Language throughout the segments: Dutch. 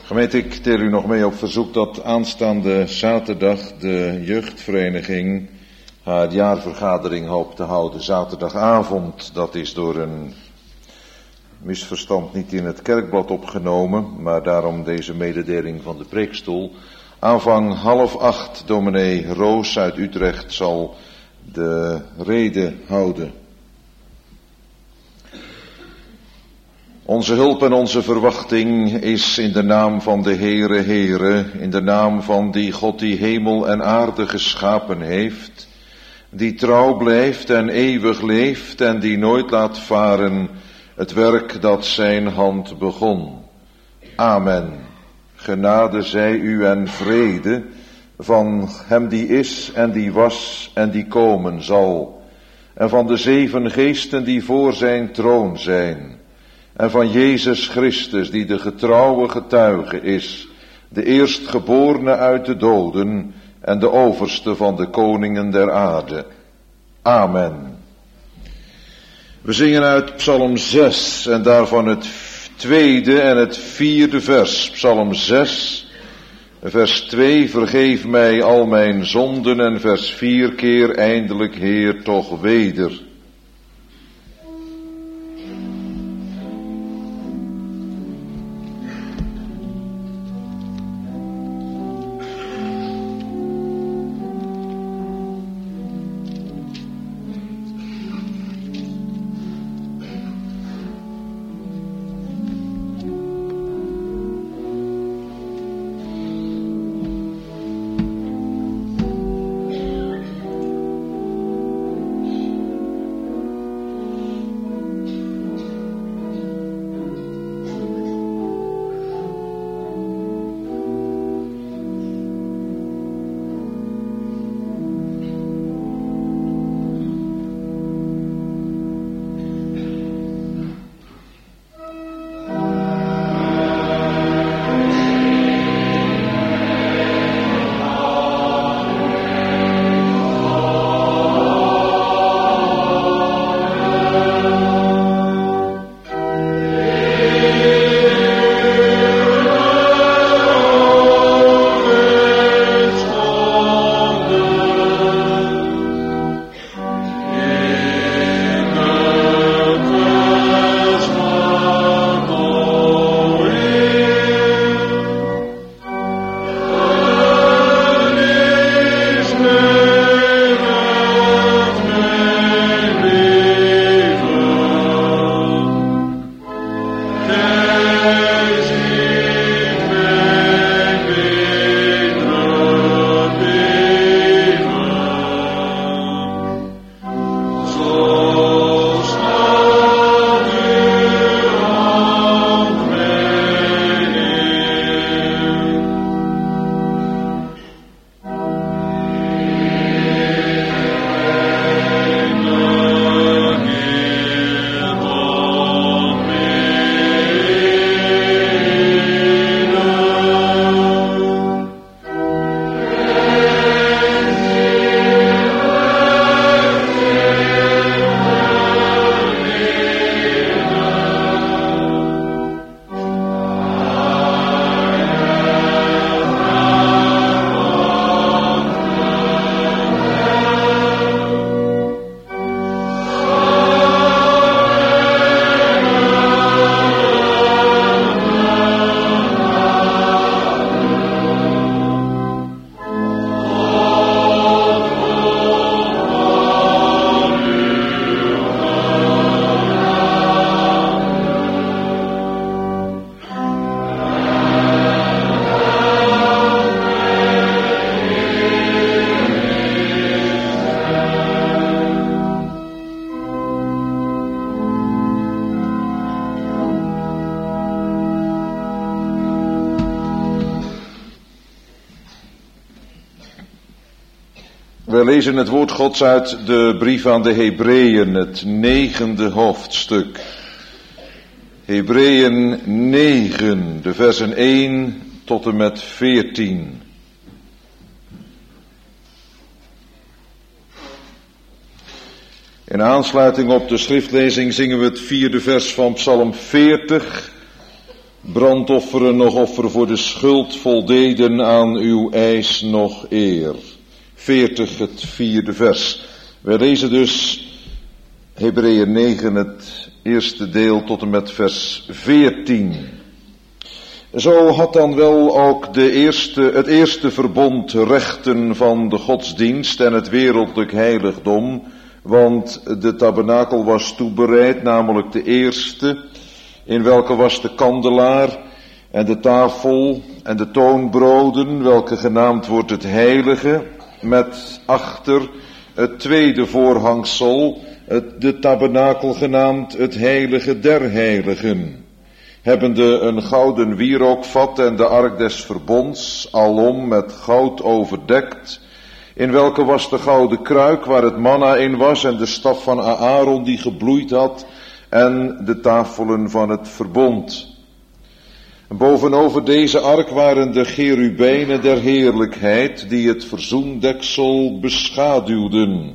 Gemeente, ik deel u nog mee op verzoek dat aanstaande zaterdag de jeugdvereniging haar jaarvergadering hoopt te houden. Zaterdagavond, dat is door een misverstand niet in het kerkblad opgenomen, maar daarom deze mededeling van de preekstoel. Aanvang 7:30, dominee Roos uit Utrecht zal de rede houden. Onze hulp en onze verwachting is in de naam van de Heere, Heere, in de naam van die God die hemel en aarde geschapen heeft, die trouw blijft en eeuwig leeft en die nooit laat varen het werk dat zijn hand begon. Amen. Genade zij u en vrede van hem die is en die was en die komen zal, en van de 7 geesten die voor zijn troon zijn, en van Jezus Christus die de getrouwe getuige is, de eerstgeborene uit de doden en de overste van de koningen der aarde. Amen. We zingen uit Psalm 6 en daarvan het 2e en het 4e vers. Psalm 6, vers 2, vergeef mij al mijn zonden, en vers 4, keer eindelijk Heer toch weder. We lezen het woord Gods uit de brief aan de Hebreeën, het 9e hoofdstuk. Hebreeën 9, de versen 1 tot en met 14. In aansluiting op de schriftlezing zingen we het 4e vers van Psalm 40, brandofferen nog offer voor de schuld voldeden aan uw eis nog eer. 40, het 4e vers. Wij lezen dus Hebreeën 9, het eerste deel tot en met vers 14. Zo had dan wel ook het eerste verbond rechten van de godsdienst en het wereldlijk heiligdom, want de tabernakel was toebereid, namelijk de eerste, in welke was de kandelaar en de tafel en de toonbroden, welke genaamd wordt het heilige, met achter het tweede voorhangsel, de tabernakel genaamd het heilige der heiligen, hebbende een gouden wierookvat en de ark des verbonds, alom met goud overdekt, in welke was de gouden kruik waar het manna in was en de staf van Aaron die gebloeid had en de tafelen van het verbond. En bovenover deze ark waren de cherubijnen der heerlijkheid die het verzoendeksel beschaduwden,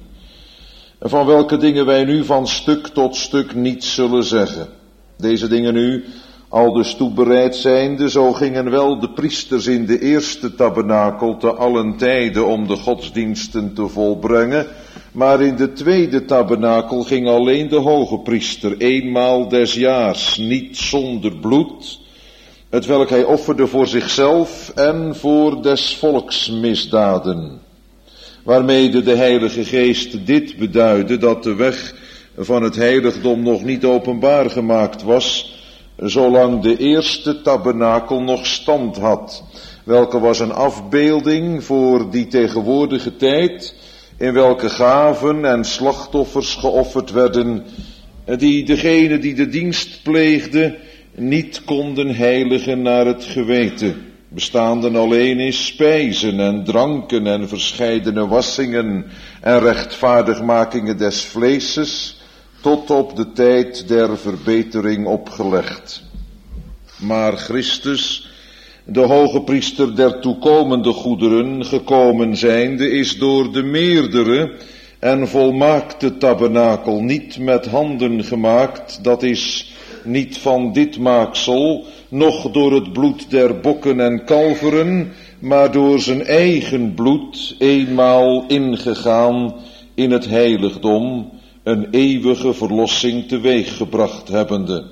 van welke dingen wij nu van stuk tot stuk niet zullen zeggen. Deze dingen nu al dus toebereid zijnde, zo gingen wel de priesters in de eerste tabernakel te allen tijden om de godsdiensten te volbrengen, maar in de tweede tabernakel ging alleen de hoge priester eenmaal des jaars, niet zonder bloed, hetwelk hij offerde voor zichzelf en voor des volks misdaden. Waarmede de Heilige Geest dit beduidde, dat de weg van het heiligdom nog niet openbaar gemaakt was, zolang de eerste tabernakel nog stand had, welke was een afbeelding voor die tegenwoordige tijd, in welke gaven en slachtoffers geofferd werden, die degene die de dienst pleegde niet konden heiligen naar het geweten, bestaande alleen in spijzen en dranken en verscheidene wassingen en rechtvaardigmakingen des vleeses, tot op de tijd der verbetering opgelegd. Maar Christus, de hoge priester der toekomende goederen, gekomen zijnde, is door de meerdere en volmaakte tabernakel niet met handen gemaakt, dat is niet van dit maaksel, noch door het bloed der bokken en kalveren, maar door zijn eigen bloed eenmaal ingegaan in het heiligdom, een eeuwige verlossing teweeggebracht hebbende.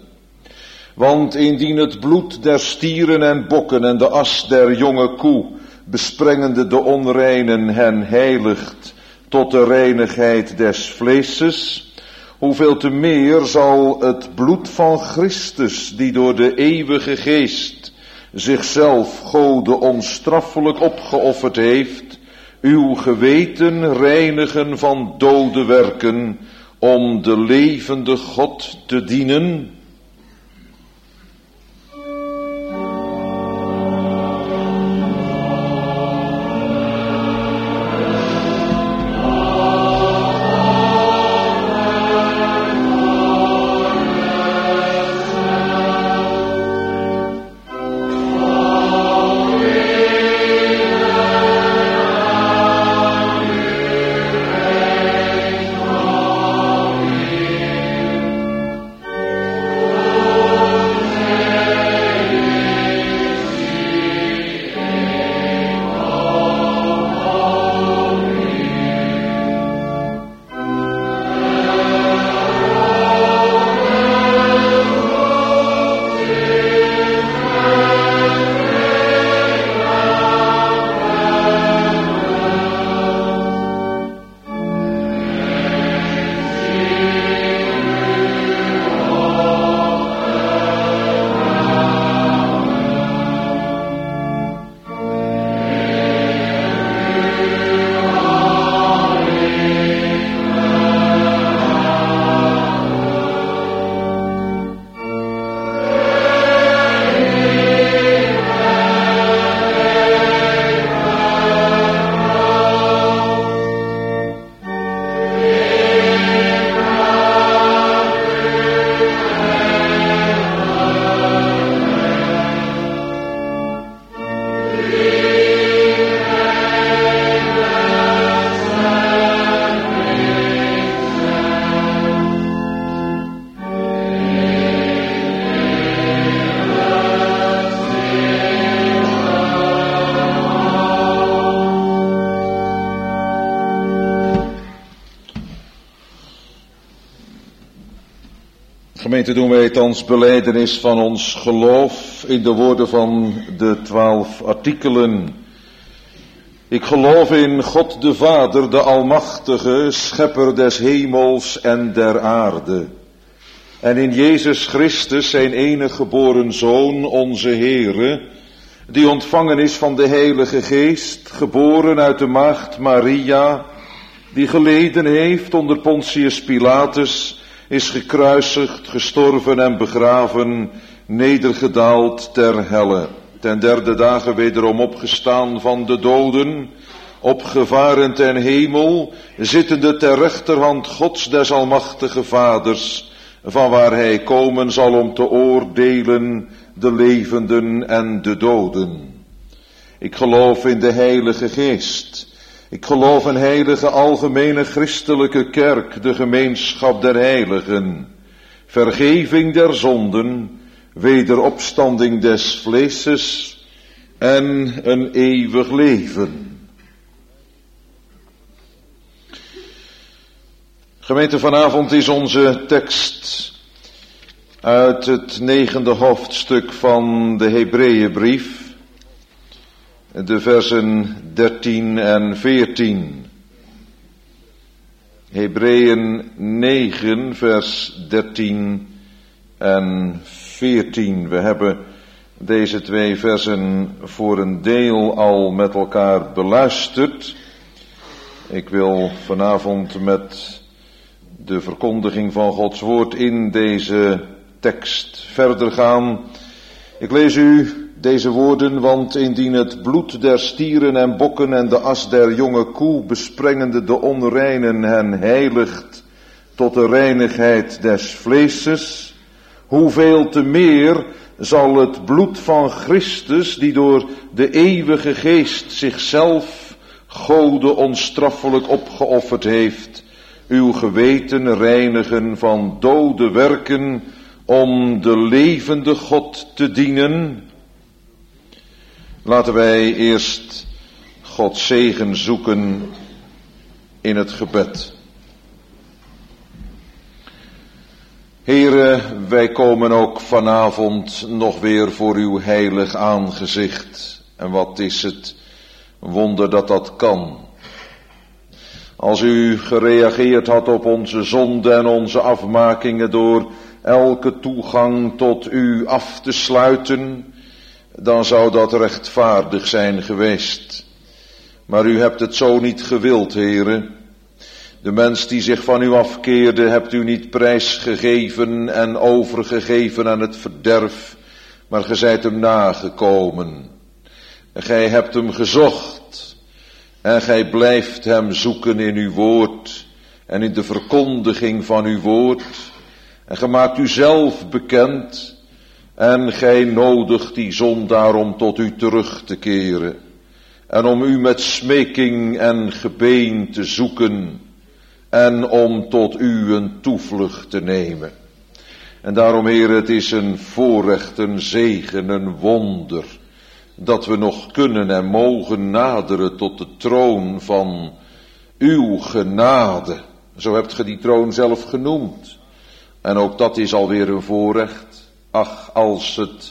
Want indien het bloed der stieren en bokken en de as der jonge koe, besprengende de onreinen, hen heiligt tot de reinigheid des vleeses, hoeveel te meer zal het bloed van Christus, die door de eeuwige geest zichzelf Gode onstraffelijk opgeofferd heeft, uw geweten reinigen van dode werken, om de levende God te dienen. Gemeente, doen wij thans belijdenis van ons geloof in de woorden van de 12 artikelen. Ik geloof in God de Vader, de Almachtige, Schepper des hemels en der aarde. En in Jezus Christus, zijn enige geboren Zoon, onze Heere, die ontvangen is van de Heilige Geest, geboren uit de maagd Maria, die geleden heeft onder Pontius Pilatus, is gekruisigd, gestorven en begraven, nedergedaald ter helle. Ten derde dagen wederom opgestaan van de doden, opgevaren ten hemel, zittende ter rechterhand Gods des Almachtige Vaders, van waar hij komen zal om te oordelen de levenden en de doden. Ik geloof in de Heilige Geest. Ik geloof een heilige algemene christelijke kerk, de gemeenschap der heiligen, vergeving der zonden, wederopstanding des vleeses en een eeuwig leven. Gemeente, vanavond is onze tekst uit het 9e hoofdstuk van de Hebreeënbrief. De versen 13 en 14. Hebreeën 9, vers 13 en 14. We hebben deze 2 versen voor een deel al met elkaar beluisterd. Ik wil vanavond met de verkondiging van Gods woord in deze tekst verder gaan. Ik lees u deze woorden, want indien het bloed der stieren en bokken en de as der jonge koe besprengende de onreinen hen heiligt tot de reinigheid des vleeses, hoeveel te meer zal het bloed van Christus, die door de eeuwige Geest zichzelf Gode onstraffelijk opgeofferd heeft, uw geweten reinigen van dode werken om de levende God te dienen. Laten wij eerst Gods zegen zoeken in het gebed. Heere, wij komen ook vanavond nog weer voor uw heilig aangezicht. En wat is het wonder dat dat kan. Als u gereageerd had op onze zonde en onze afmakingen door elke toegang tot u af te sluiten, dan zou dat rechtvaardig zijn geweest. Maar u hebt het zo niet gewild, Heere. De mens die zich van u afkeerde, hebt u niet prijsgegeven en overgegeven aan het verderf, maar gij zijt hem nagekomen. Gij hebt hem gezocht en gij blijft hem zoeken in uw woord en in de verkondiging van uw woord. En gij maakt u zelf bekend en gij nodigt die zondaar om tot u terug te keren en om u met smeking en gebeen te zoeken en om tot u een toevlucht te nemen. En daarom, Heer, het is een voorrecht, een zegen, een wonder dat we nog kunnen en mogen naderen tot de troon van uw genade. Zo hebt ge die troon zelf genoemd. En ook dat is alweer een voorrecht. Ach, als het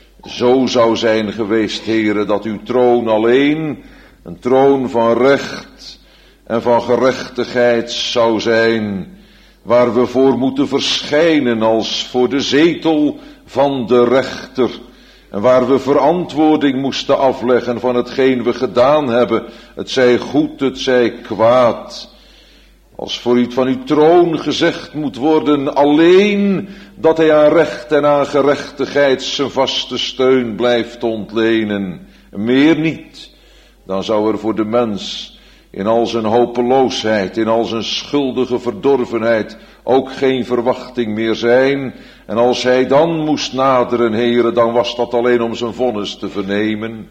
zo zou zijn geweest, Heere, dat uw troon alleen een troon van recht en van gerechtigheid zou zijn, waar we voor moeten verschijnen als voor de zetel van de rechter, en waar we verantwoording moesten afleggen van hetgeen we gedaan hebben, het zij goed, het zij kwaad. Als voor u van uw troon gezegd moet worden, alleen dat hij aan recht en aan gerechtigheid zijn vaste steun blijft ontlenen, meer niet, dan zou er voor de mens in al zijn hopeloosheid, in al zijn schuldige verdorvenheid ook geen verwachting meer zijn. En als hij dan moest naderen, Heere, dan was dat alleen om zijn vonnis te vernemen.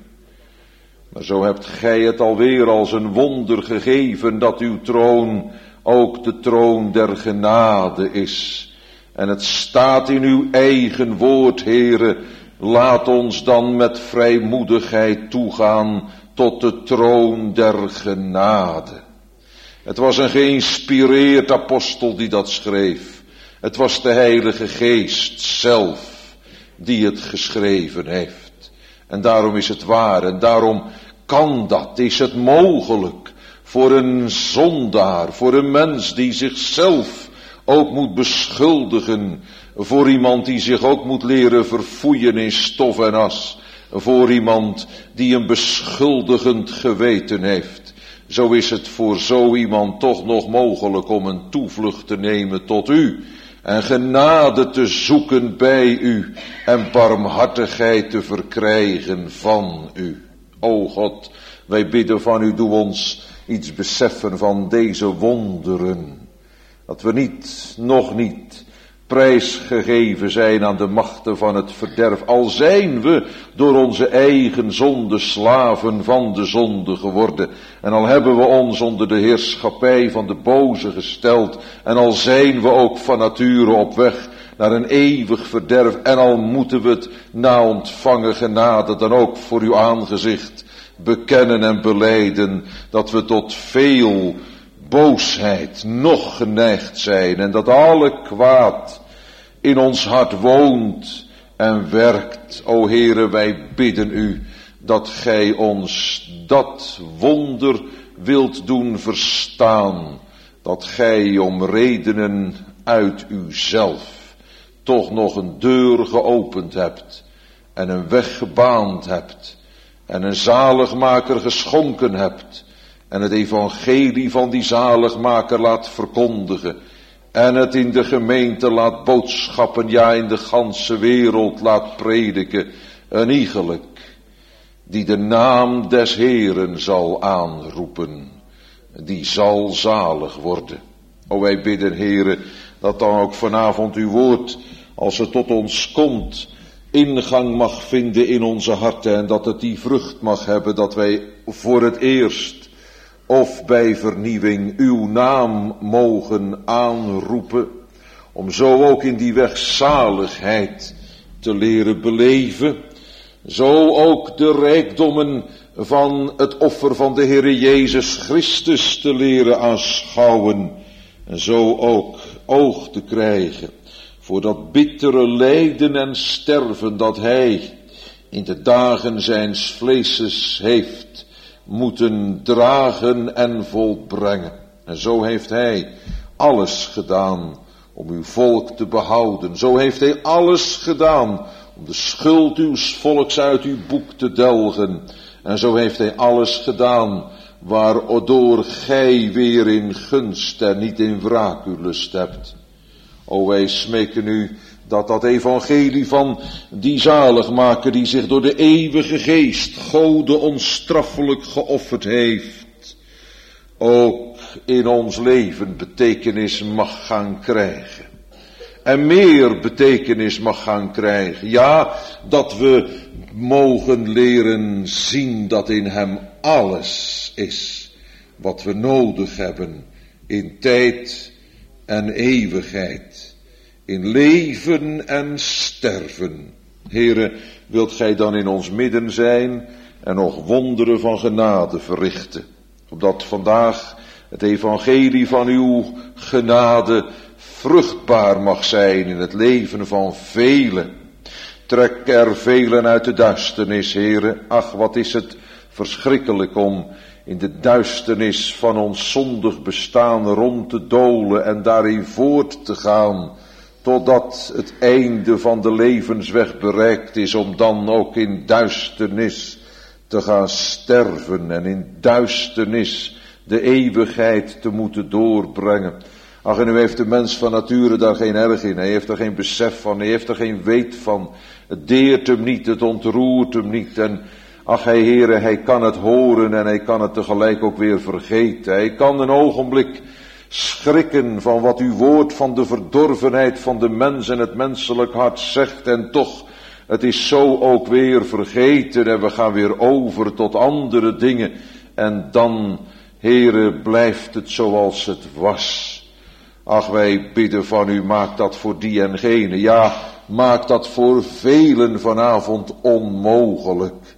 Maar zo hebt gij het alweer als een wonder gegeven dat uw troon ook de troon der genade is. En het staat in uw eigen woord, Heere, laat ons dan met vrijmoedigheid toegaan tot de troon der genade. Het was een geïnspireerd apostel die dat schreef. Het was de Heilige Geest zelf die het geschreven heeft. En daarom is het waar en daarom kan dat, is het mogelijk voor een zondaar, voor een mens die zichzelf ook moet beschuldigen, voor iemand die zich ook moet leren verfoeien in stof en as, voor iemand die een beschuldigend geweten heeft. Zo is het voor zo iemand toch nog mogelijk om een toevlucht te nemen tot u en genade te zoeken bij u en barmhartigheid te verkrijgen van u. O God, wij bidden van u, doe ons iets beseffen van deze wonderen. Dat we nog niet prijsgegeven zijn aan de machten van het verderf. Al zijn we door onze eigen zonde slaven van de zonde geworden. En al hebben we ons onder de heerschappij van de boze gesteld. En al zijn we ook van nature op weg naar een eeuwig verderf. En al moeten we het na ontvangen genade dan ook voor uw aangezicht bekennen en belijden dat we tot veel boosheid nog geneigd zijn en dat alle kwaad in ons hart woont en werkt. O Heere, wij bidden u dat gij ons dat wonder wilt doen verstaan, dat gij om redenen uit uzelf toch nog een deur geopend hebt en een weg gebaand hebt en een zaligmaker geschonken hebt en het evangelie van die zaligmaker laat verkondigen en het in de gemeente laat boodschappen, ja in de ganse wereld laat prediken, een iegelijk die de naam des Heeren zal aanroepen, die zal zalig worden. O, wij bidden, Heere, dat dan ook vanavond uw woord, als het tot ons komt, ingang mag vinden in onze harten en dat het die vrucht mag hebben dat wij voor het eerst of bij vernieuwing uw naam mogen aanroepen, om zo ook in die weg zaligheid te leren beleven, zo ook de rijkdommen van het offer van de Heere Jezus Christus te leren aanschouwen, en zo ook oog te krijgen voor dat bittere lijden en sterven dat hij in de dagen zijns vleeses heeft moeten dragen en volbrengen. En zo heeft hij alles gedaan om uw volk te behouden. Zo heeft hij alles gedaan om de schuld uw volks uit uw boek te delgen. En zo heeft hij alles gedaan waardoor gij weer in gunst en niet in wraakulust hebt. O, wij smeken u dat evangelie van die zaligmaker die zich door de eeuwige geest Gode onstraffelijk geofferd heeft, ook in ons leven betekenis mag gaan krijgen. En meer betekenis mag gaan krijgen. Ja, dat we mogen leren zien dat in hem alles is wat we nodig hebben in tijd en eeuwigheid. In leven en sterven. Heere, wilt gij dan in ons midden zijn en nog wonderen van genade verrichten. Opdat vandaag het evangelie van uw genade vruchtbaar mag zijn in het leven van velen. Trek er velen uit de duisternis, Heere. Ach, wat is het verschrikkelijk om in de duisternis van ons zondig bestaan rond te dolen en daarin voort te gaan, totdat het einde van de levensweg bereikt is, om dan ook in duisternis te gaan sterven en in duisternis de eeuwigheid te moeten doorbrengen. Ach, en u heeft de mens van nature daar geen erg in, hij heeft er geen besef van, hij heeft er geen weet van. Het deert hem niet, het ontroert hem niet en ach, Heere, hij kan het horen en hij kan het tegelijk ook weer vergeten. Hij kan een ogenblik schrikken van wat uw woord van de verdorvenheid van de mens en het menselijk hart zegt en toch, het is zo ook weer vergeten en we gaan weer over tot andere dingen en dan, Heere, blijft het zoals het was. Ach, wij bidden van u, maak dat voor die en gene, ja, maak dat voor velen vanavond onmogelijk.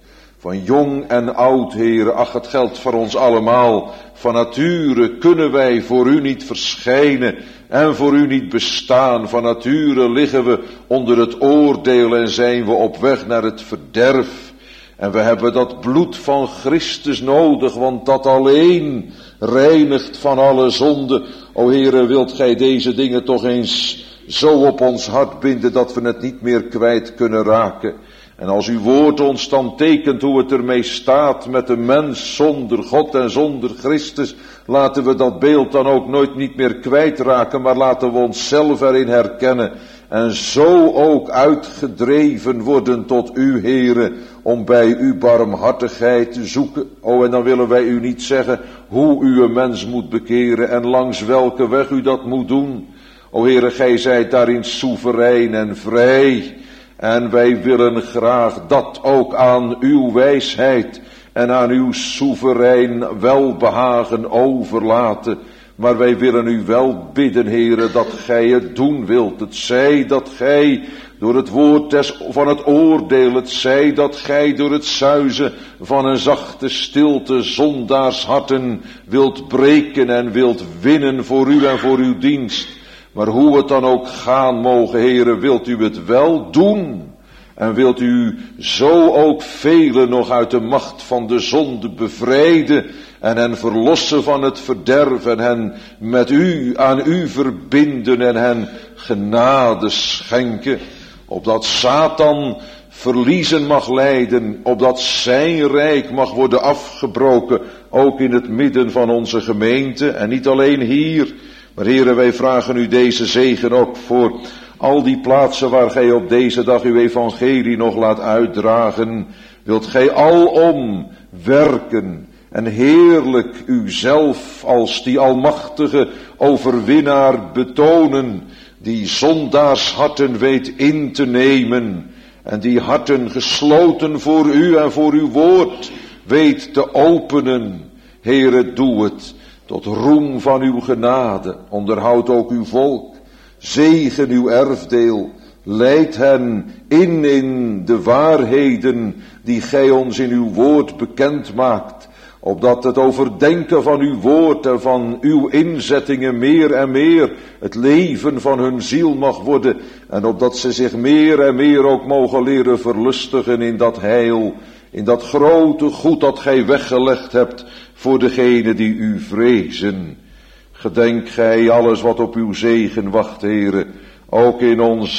Van jong en oud, Heere, ach, het geldt voor ons allemaal. Van nature kunnen wij voor u niet verschijnen en voor u niet bestaan. Van nature liggen we onder het oordeel en zijn we op weg naar het verderf. En we hebben dat bloed van Christus nodig, want dat alleen reinigt van alle zonde. O Heere, wilt gij deze dingen toch eens zo op ons hart binden dat we het niet meer kwijt kunnen raken. En als uw woord ons dan tekent hoe het ermee staat met de mens zonder God en zonder Christus, laten we dat beeld dan ook nooit niet meer kwijtraken, maar laten we onszelf erin herkennen. En zo ook uitgedreven worden tot u, Heere, om bij uw barmhartigheid te zoeken. O, en dan willen wij u niet zeggen hoe u een mens moet bekeren en langs welke weg u dat moet doen. O Heere, gij zijt daarin soeverein en vrij. En wij willen graag dat ook aan uw wijsheid en aan uw soeverein welbehagen overlaten. Maar wij willen u wel bidden, Heere, dat gij het doen wilt. Het zij dat gij door het woord van het oordeel, het zij dat gij door het suizen van een zachte stilte zondaarsharten wilt breken en wilt winnen voor u en voor uw dienst. Maar hoe het dan ook gaan mogen, Heere, wilt u het wel doen? En wilt u zo ook velen nog uit de macht van de zonde bevrijden en hen verlossen van het verderf en hen met u, aan u verbinden en hen genade schenken, opdat Satan verliezen mag lijden, opdat zijn rijk mag worden afgebroken, ook in het midden van onze gemeente en niet alleen hier. Maar Heere, wij vragen u deze zegen ook voor al die plaatsen waar gij op deze dag uw evangelie nog laat uitdragen. Wilt gij alom werken en heerlijk uzelf als die almachtige overwinnaar betonen, die zondaarsharten weet in te nemen en die harten gesloten voor u en voor uw woord weet te openen. Heere, doe het. Tot roem van uw genade, onderhoud ook uw volk, zegen uw erfdeel, leid hen in de waarheden die gij ons in uw woord bekend maakt, opdat het overdenken van uw woord en van uw inzettingen meer en meer het leven van hun ziel mag worden, en opdat ze zich meer en meer ook mogen leren verlustigen in dat heil, in dat grote goed dat gij weggelegd hebt voor degenen die u vrezen. Gedenk gij alles wat op uw zegen wacht, Heere, ook in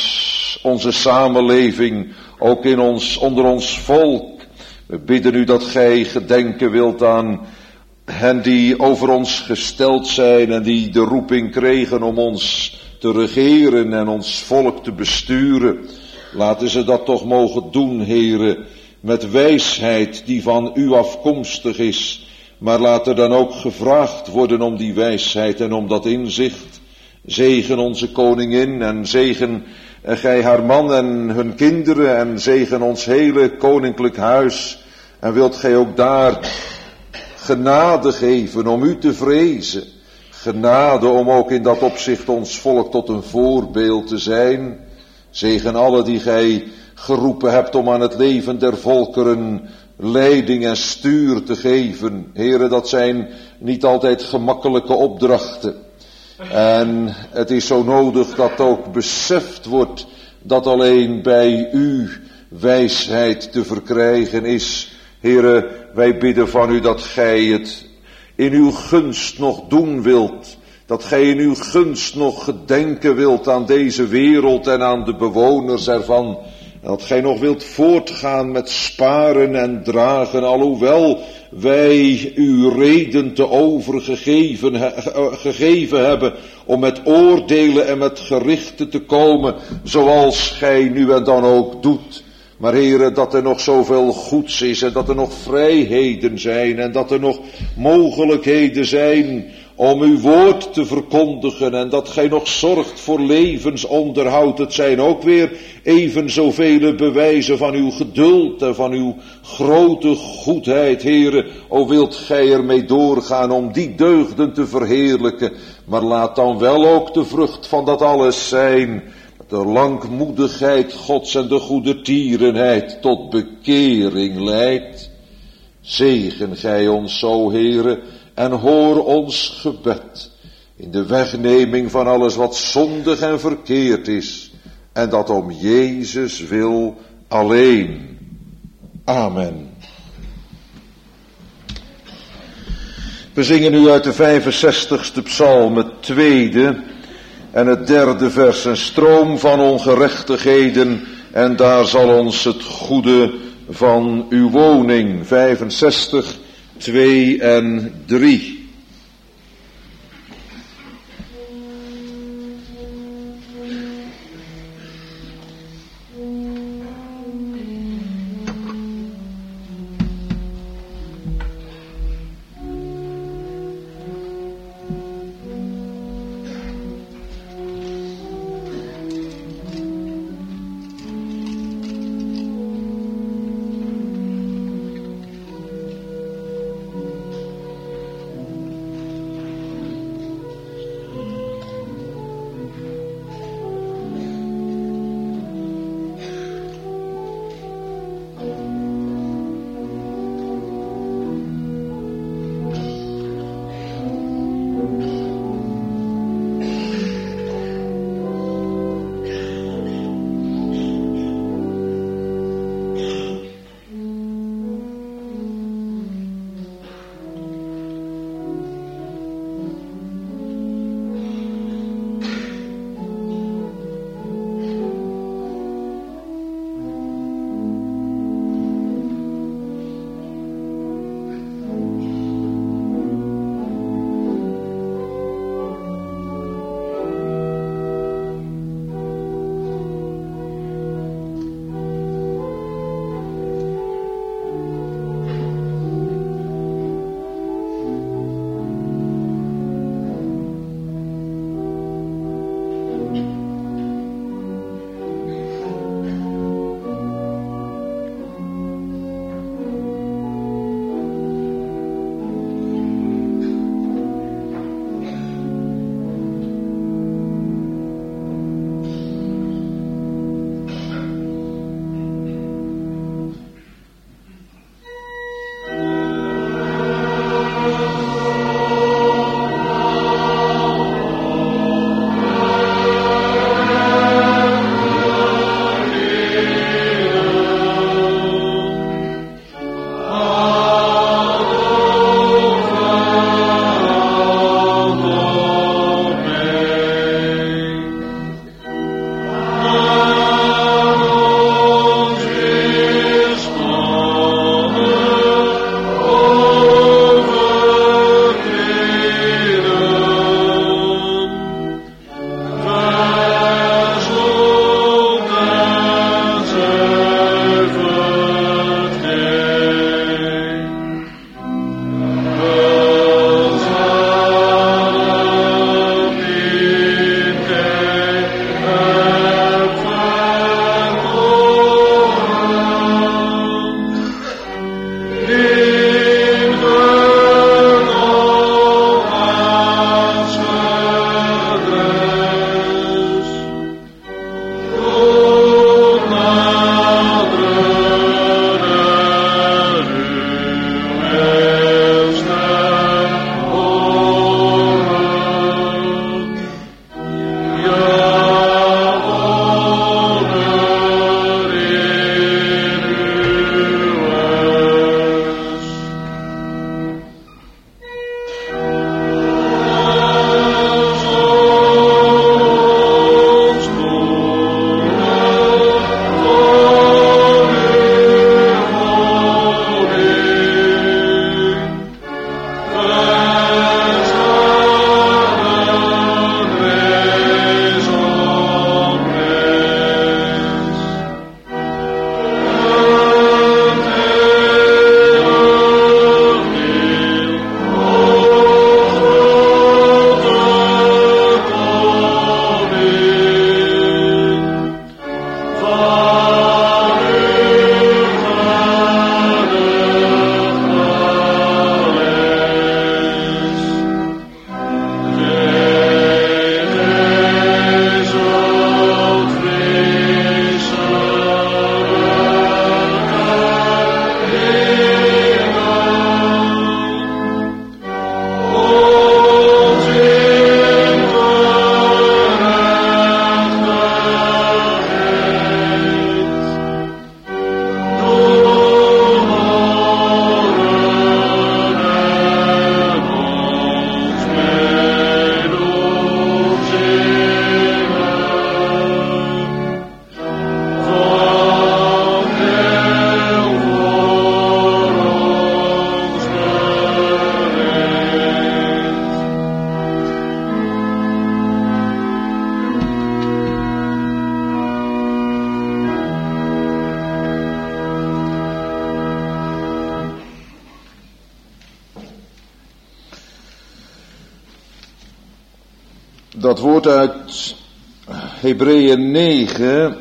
onze samenleving, ook onder ons volk. We bidden u dat gij gedenken wilt aan hen die over ons gesteld zijn en die de roeping kregen om ons te regeren en ons volk te besturen. Laten ze dat toch mogen doen, Heere, met wijsheid die van u afkomstig is. Maar laat er dan ook gevraagd worden om die wijsheid en om dat inzicht. Zegen onze koningin en zegen gij haar man en hun kinderen en zegen ons hele koninklijk huis. En wilt gij ook daar genade geven om u te vrezen. Genade om ook in dat opzicht ons volk tot een voorbeeld te zijn. Zegen alle die gij geroepen hebt om aan het leven der volkeren leiding en stuur te geven. Heren, dat zijn niet altijd gemakkelijke opdrachten. En het is zo nodig dat ook beseft wordt dat alleen bij u wijsheid te verkrijgen is. Heren, wij bidden van u dat gij het in uw gunst nog doen wilt. Dat gij in uw gunst nog gedenken wilt aan deze wereld en aan de bewoners ervan. En dat gij nog wilt voortgaan met sparen en dragen, alhoewel wij u reden te gegeven hebben om met oordelen en met gerichten te komen, zoals gij nu en dan ook doet. Maar Heere, dat er nog zoveel goeds is en dat er nog vrijheden zijn en dat er nog mogelijkheden zijn om uw woord te verkondigen en dat gij nog zorgt voor levensonderhoud. Het zijn ook weer even zoveel bewijzen van uw geduld en van uw grote goedheid, Heere. O, wilt gij ermee doorgaan om die deugden te verheerlijken, maar laat dan wel ook de vrucht van dat alles zijn, de langmoedigheid Gods en de goedertierenheid tot bekering leidt. Zegen gij ons zo, Heere, en hoor ons gebed in de wegneming van alles wat zondig en verkeerd is, en dat om Jezus wil alleen. Amen. We zingen nu uit de 65ste psalm, het tweede en het derde vers. Een stroom van ongerechtigheden, en daar zal ons het goede van uw woning. 65, 2 en 3. Dat woord uit Hebreeën 9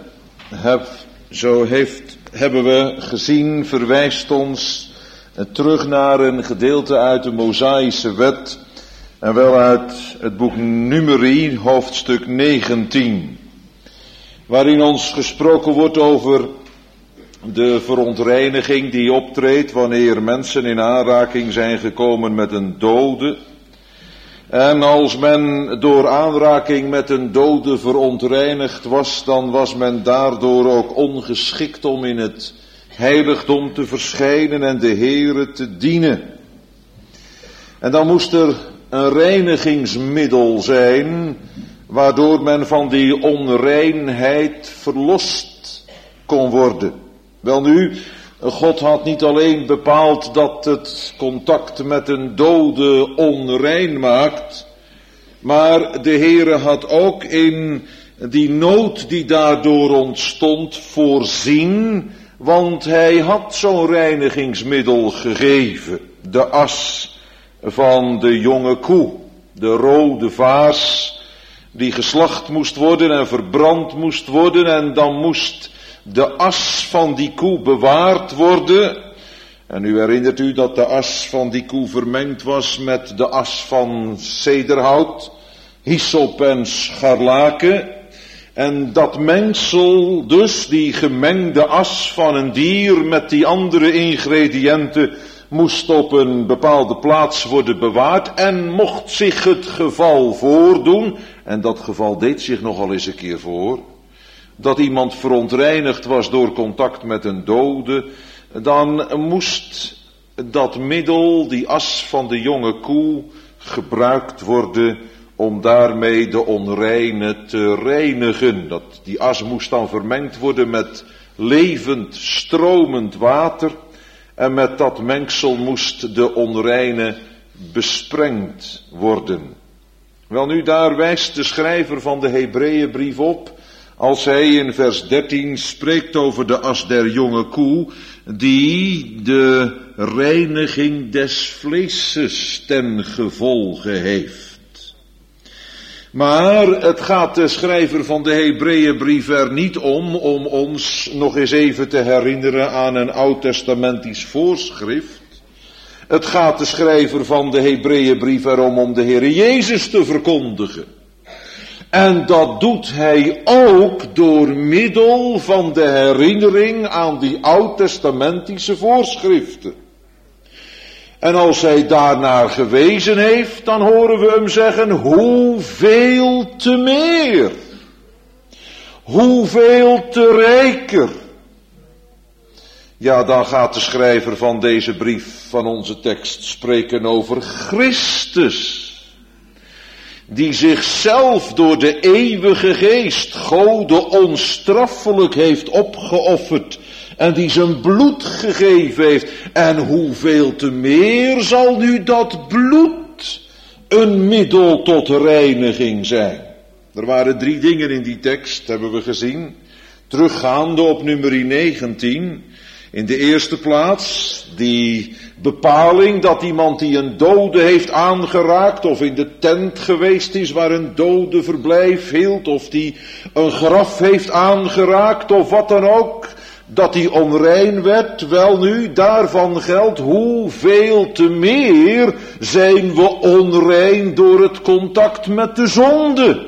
hebben we gezien, verwijst ons terug naar een gedeelte uit de Mosaïsche wet en wel uit het boek Numeri, hoofdstuk 19, waarin ons gesproken wordt over de verontreiniging die optreedt wanneer mensen in aanraking zijn gekomen met een dode. En als men door aanraking met een dode verontreinigd was, dan was men daardoor ook ongeschikt om in het heiligdom te verschijnen en de Heere te dienen. En dan moest er een reinigingsmiddel zijn, waardoor men van die onreinheid verlost kon worden. Welnu, God had niet alleen bepaald dat het contact met een dode onrein maakt, maar de Heere had ook in die nood die daardoor ontstond voorzien, want hij had zo'n reinigingsmiddel gegeven. De as van de jonge koe, de rode vaas, die geslacht moest worden en verbrand moest worden, en dan moest de as van die koe bewaard worden. En u herinnert u dat de as van die koe vermengd was met de as van cederhout, hyssop en scharlaken. En dat mengsel dus, die gemengde as van een dier met die andere ingrediënten, moest op een bepaalde plaats worden bewaard. En mocht zich het geval voordoen, en dat geval deed zich nogal eens een keer voor, dat iemand verontreinigd was door contact met een dode, dan moest dat middel, die as van de jonge koe, gebruikt worden om daarmee de onreine te reinigen. Die as moest dan vermengd worden met levend, stromend water, en met dat mengsel moest de onreine besprengd worden. Welnu, daar wijst de schrijver van de Hebreeënbrief op, als hij in vers 13 spreekt over de as der jonge koe, die de reiniging des vleeses ten gevolge heeft. Maar het gaat de schrijver van de Hebreeënbrief er niet om ons nog eens even te herinneren aan een oud-testamentisch voorschrift. Het gaat de schrijver van de Hebreeënbrief erom om de Heere Jezus te verkondigen. En dat doet hij ook door middel van de herinnering aan die oud-testamentische voorschriften. En als hij daarnaar gewezen heeft, dan horen we hem zeggen, hoeveel te meer. Hoeveel te rijker. Ja, dan gaat de schrijver van deze brief van onze tekst spreken over Christus, die zichzelf door de eeuwige geest Gode onstraffelijk heeft opgeofferd en die zijn bloed gegeven heeft. En hoeveel te meer zal nu dat bloed een middel tot reiniging zijn. Er waren 3 dingen in die tekst, hebben we gezien, teruggaande op Numeri 19. In de eerste plaats die bepaling dat iemand die een dode heeft aangeraakt, of in de tent geweest is waar een dode verblijf hield, of die een graf heeft aangeraakt, of wat dan ook, dat die onrein werd. Wel nu, daarvan geldt, hoeveel te meer zijn we onrein door het contact met de zonde.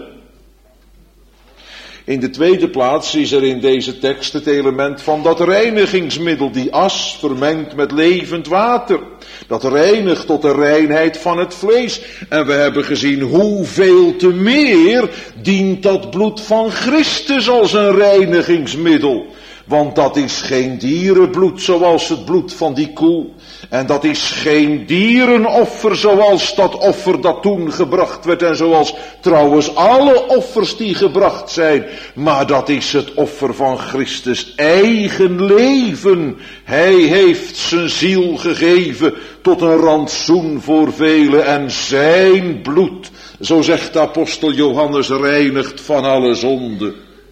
In de tweede plaats is er in deze tekst het element van dat reinigingsmiddel, die as vermengd met levend water. Dat reinigt tot de reinheid van het vlees. En we hebben gezien hoeveel te meer dient dat bloed van Christus als een reinigingsmiddel. Want dat is geen dierenbloed zoals het bloed van die koe. En dat is geen dierenoffer zoals dat offer dat toen gebracht werd. En zoals trouwens alle offers die gebracht zijn. Maar dat is het offer van Christus eigen leven. Hij heeft zijn ziel gegeven tot een rantsoen voor velen. En zijn bloed, zo zegt de apostel Johannes, reinigt van alle zonde.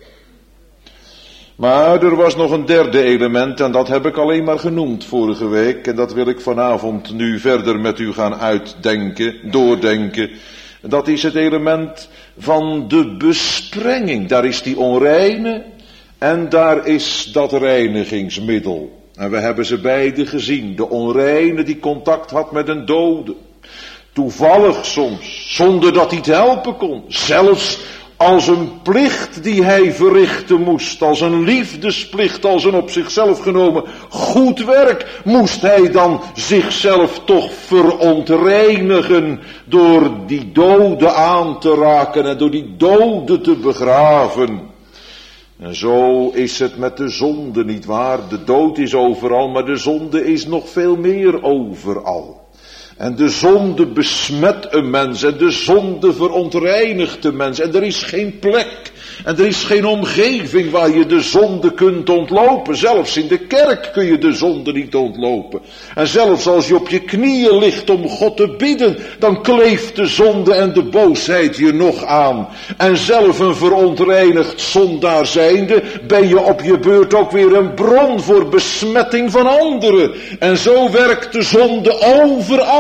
Maar er was nog een derde element en dat heb ik alleen maar genoemd vorige week. En dat wil ik vanavond nu verder met u gaan uitdenken, doordenken. Dat is het element van de besprenging. Daar is die onreine en daar is dat reinigingsmiddel. En we hebben ze beide gezien. De onreine die contact had met een dode. Toevallig soms, zonder dat hij het helpen kon. Zelfs als een plicht die hij verrichten moest. Als een liefdesplicht, als een op zichzelf genomen goed werk. Moest hij dan zichzelf toch verontreinigen. Door die dode aan te raken en door die dode te begraven. En zo is het met de zonde, nietwaar? De dood is overal, maar de zonde is nog veel meer overal. En de zonde besmet een mens en de zonde verontreinigt de mens. En er is geen plek en er is geen omgeving waar je de zonde kunt ontlopen. Zelfs in de kerk kun je de zonde niet ontlopen. En zelfs als je op je knieën ligt om God te bidden, dan kleeft de zonde en de boosheid je nog aan. En zelf een verontreinigd zondaar zijnde, ben je op je beurt ook weer een bron voor besmetting van anderen. En zo werkt de zonde overal.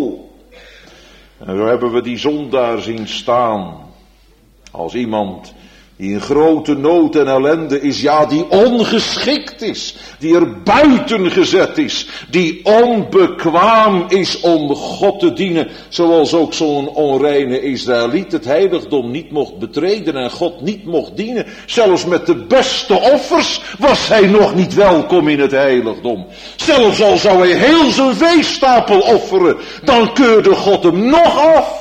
En zo hebben we die zondaar zien staan. Als iemand die in grote nood en ellende is, ja, die ongeschikt is, die er buiten gezet is, die onbekwaam is om God te dienen, zoals ook zo'n onreine Israëliet het heiligdom niet mocht betreden en God niet mocht dienen. Zelfs met de beste offers was hij nog niet welkom in het heiligdom. Zelfs al zou hij heel zijn veestapel offeren, dan keurde God hem nog af.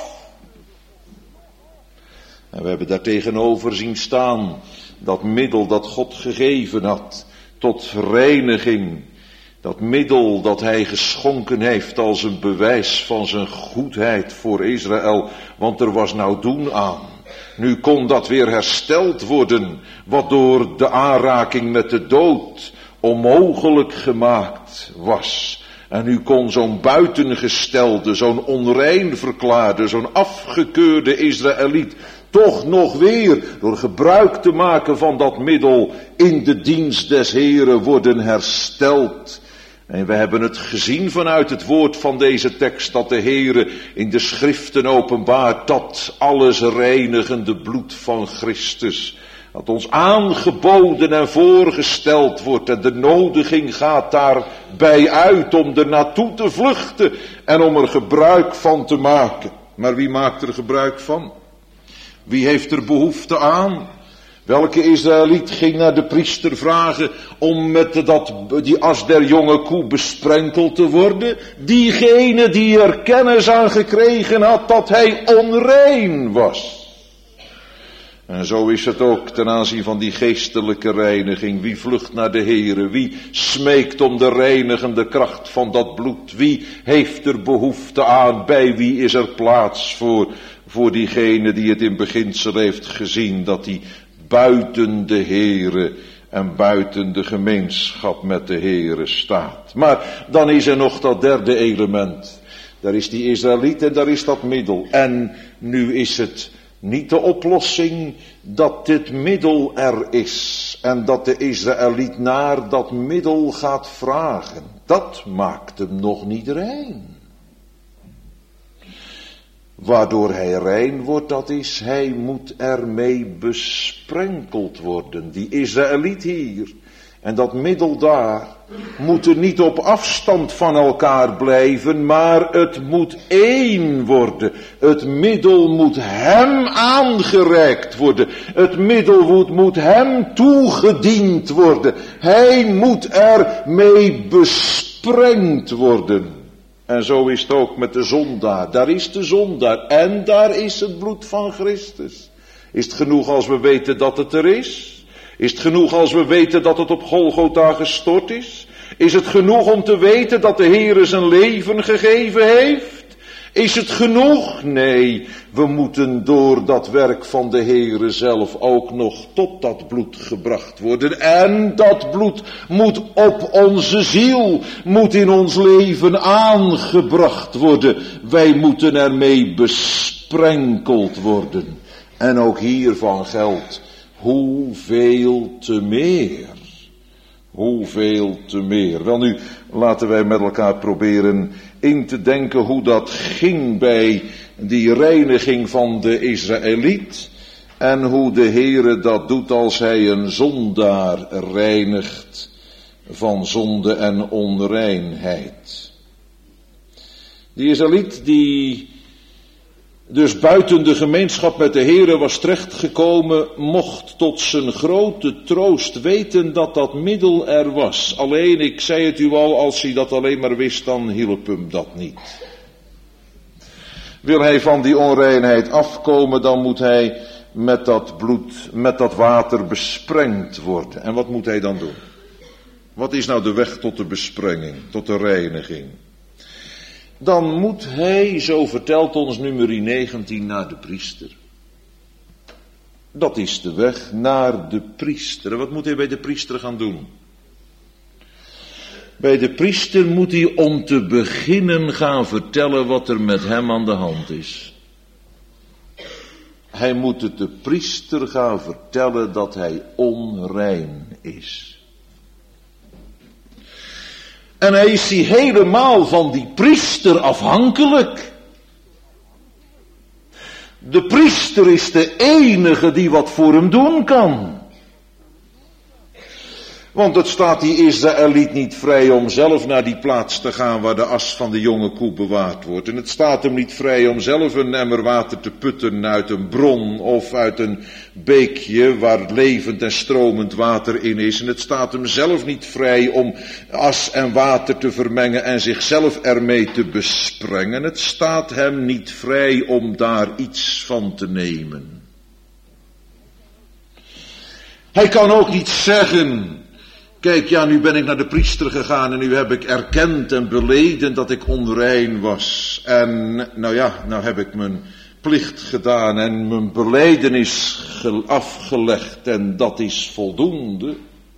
En we hebben daar tegenover zien staan dat middel dat God gegeven had tot reiniging. Dat middel dat hij geschonken heeft als een bewijs van zijn goedheid voor Israël. Want er was nou doen aan. Nu kon dat weer hersteld worden, wat door de aanraking met de dood onmogelijk gemaakt was. En nu kon zo'n buitengestelde, zo'n onrein verklaarde, zo'n afgekeurde Israëliet toch nog weer door gebruik te maken van dat middel in de dienst des Heren worden hersteld. En we hebben het gezien vanuit het woord van deze tekst dat de Heere in de schriften openbaart dat alles reinigende bloed van Christus, dat ons aangeboden en voorgesteld wordt en de nodiging gaat daarbij uit om er naartoe te vluchten en om er gebruik van te maken. Maar wie maakt er gebruik van? Wie heeft er behoefte aan? Welke Israëliet ging naar de priester vragen om met die as der jonge koe besprenkeld te worden? Diegene die er kennis aan gekregen had dat hij onrein was. En zo is het ook ten aanzien van die geestelijke reiniging. Wie vlucht naar de Heere? Wie smeekt om de reinigende kracht van dat bloed? Wie heeft er behoefte aan? Bij wie is er plaats voor diegene die het in beginsel heeft gezien, dat hij buiten de Heere en buiten de gemeenschap met de Heere staat. Maar dan is er nog dat derde element. Daar is die Israëliet en daar is dat middel. En nu is het niet de oplossing dat dit middel er is en dat de Israëliet naar dat middel gaat vragen. Dat maakt hem nog niet rein. Waardoor hij rein wordt, dat is, hij moet ermee besprenkeld worden. Die Israëliet hier en dat middel daar moeten niet op afstand van elkaar blijven, maar het moet één worden. Het middel moet hem aangereikt worden. Het middel moet hem toegediend worden. Hij moet ermee besprengd worden. En zo is het ook met de zondaar. Daar is de zondaar en daar is het bloed van Christus. Is het genoeg als we weten dat het er is? Is het genoeg als we weten dat het op Golgotha gestort is? Is het genoeg om te weten dat de Heere zijn leven gegeven heeft? Is het genoeg? Nee, we moeten door dat werk van de Heere zelf ook nog tot dat bloed gebracht worden. En dat bloed moet op onze ziel, moet in ons leven aangebracht worden. Wij moeten ermee besprenkeld worden. En ook hiervan geldt, hoeveel te meer. Hoeveel te meer. Wel nu, Laten wij met elkaar proberen in te denken hoe dat ging bij die reiniging van de Israëliet. En hoe de Heere dat doet als hij een zondaar reinigt van zonde en onreinheid. Die Israëliet die dus buiten de gemeenschap met de Heere was terechtgekomen, mocht tot zijn grote troost weten dat dat middel er was. Alleen, ik zei het u al, als hij dat alleen maar wist, dan hielp hem dat niet. Wil hij van die onreinheid afkomen, dan moet hij met dat bloed, met dat water besprengd worden. En wat moet hij dan doen? Wat is nou de weg tot de besprenging, tot de reiniging? Dan moet hij, zo vertelt ons nummer 19, naar de priester. Dat is de weg naar de priester. En wat moet hij bij de priester gaan doen? Bij de priester moet hij om te beginnen gaan vertellen wat er met hem aan de hand is. Hij moet het de priester gaan vertellen dat hij onrein is. En hij is helemaal van die priester afhankelijk. De priester is de enige die wat voor hem doen kan. Want het staat die Israëliet niet vrij om zelf naar die plaats te gaan waar de as van de jonge koe bewaard wordt. En het staat hem niet vrij om zelf een emmer water te putten uit een bron of uit een beekje waar levend en stromend water in is. En het staat hem zelf niet vrij om as en water te vermengen en zichzelf ermee te besprengen. Het staat hem niet vrij om daar iets van te nemen. Hij kan ook niet zeggen: kijk, ja, nu ben ik naar de priester gegaan en nu heb ik erkend en beleden dat ik onrein was. En nou ja, nou heb ik mijn plicht gedaan en mijn belijdenis afgelegd en dat is voldoende.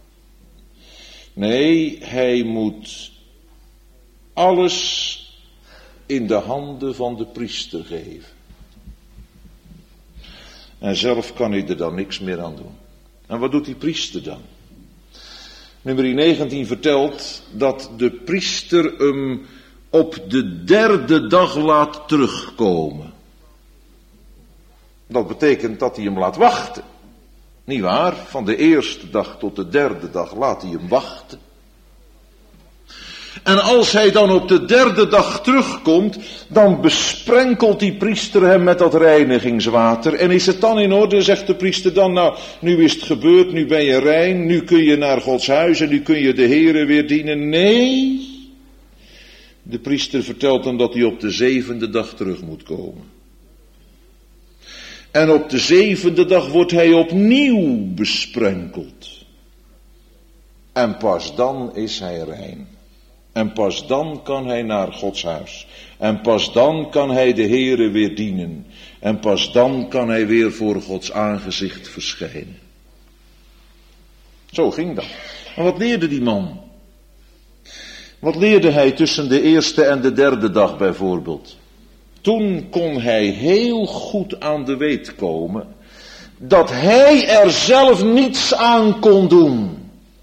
Nee, hij moet alles in de handen van de priester geven. En zelf kan hij er dan niks meer aan doen. En wat doet die priester dan? Nummer 19 vertelt dat de priester hem op de derde dag laat terugkomen. Dat betekent dat hij hem laat wachten. Niet waar? Van de eerste dag tot de derde dag laat hij hem wachten. En als hij dan op de derde dag terugkomt, dan besprenkelt die priester hem met dat reinigingswater. En is het dan in orde, zegt de priester dan, nou, nu is het gebeurd, nu ben je rein, nu kun je naar Gods huis en nu kun je de Heere weer dienen. Nee, de priester vertelt hem dat hij op de 7e dag terug moet komen. En op de 7e dag wordt hij opnieuw besprenkeld. En pas dan is hij rein. En pas dan kan hij naar Gods huis. En pas dan kan hij de Heere weer dienen. En pas dan kan hij weer voor Gods aangezicht verschijnen. Zo ging dat. En wat leerde die man? Wat leerde hij tussen de eerste en de derde dag bijvoorbeeld? Toen kon hij heel goed aan de weet komen dat hij er zelf niets aan kon doen.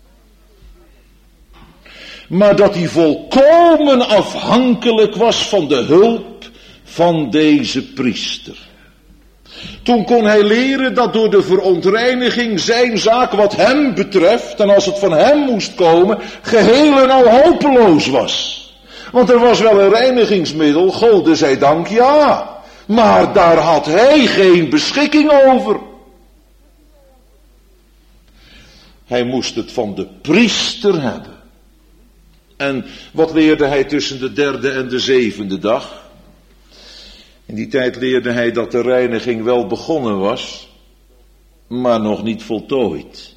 Maar dat hij volkomen afhankelijk was van de hulp van deze priester. Toen kon hij leren dat door de verontreiniging zijn zaak wat hem betreft, en als het van hem moest komen, geheel en al hopeloos was. Want er was wel een reinigingsmiddel, Gode zij dank, ja. Maar daar had hij geen beschikking over. Hij moest het van de priester hebben. En wat leerde hij tussen de derde en de 7e dag? In die tijd leerde hij dat de reiniging wel begonnen was, maar nog niet voltooid.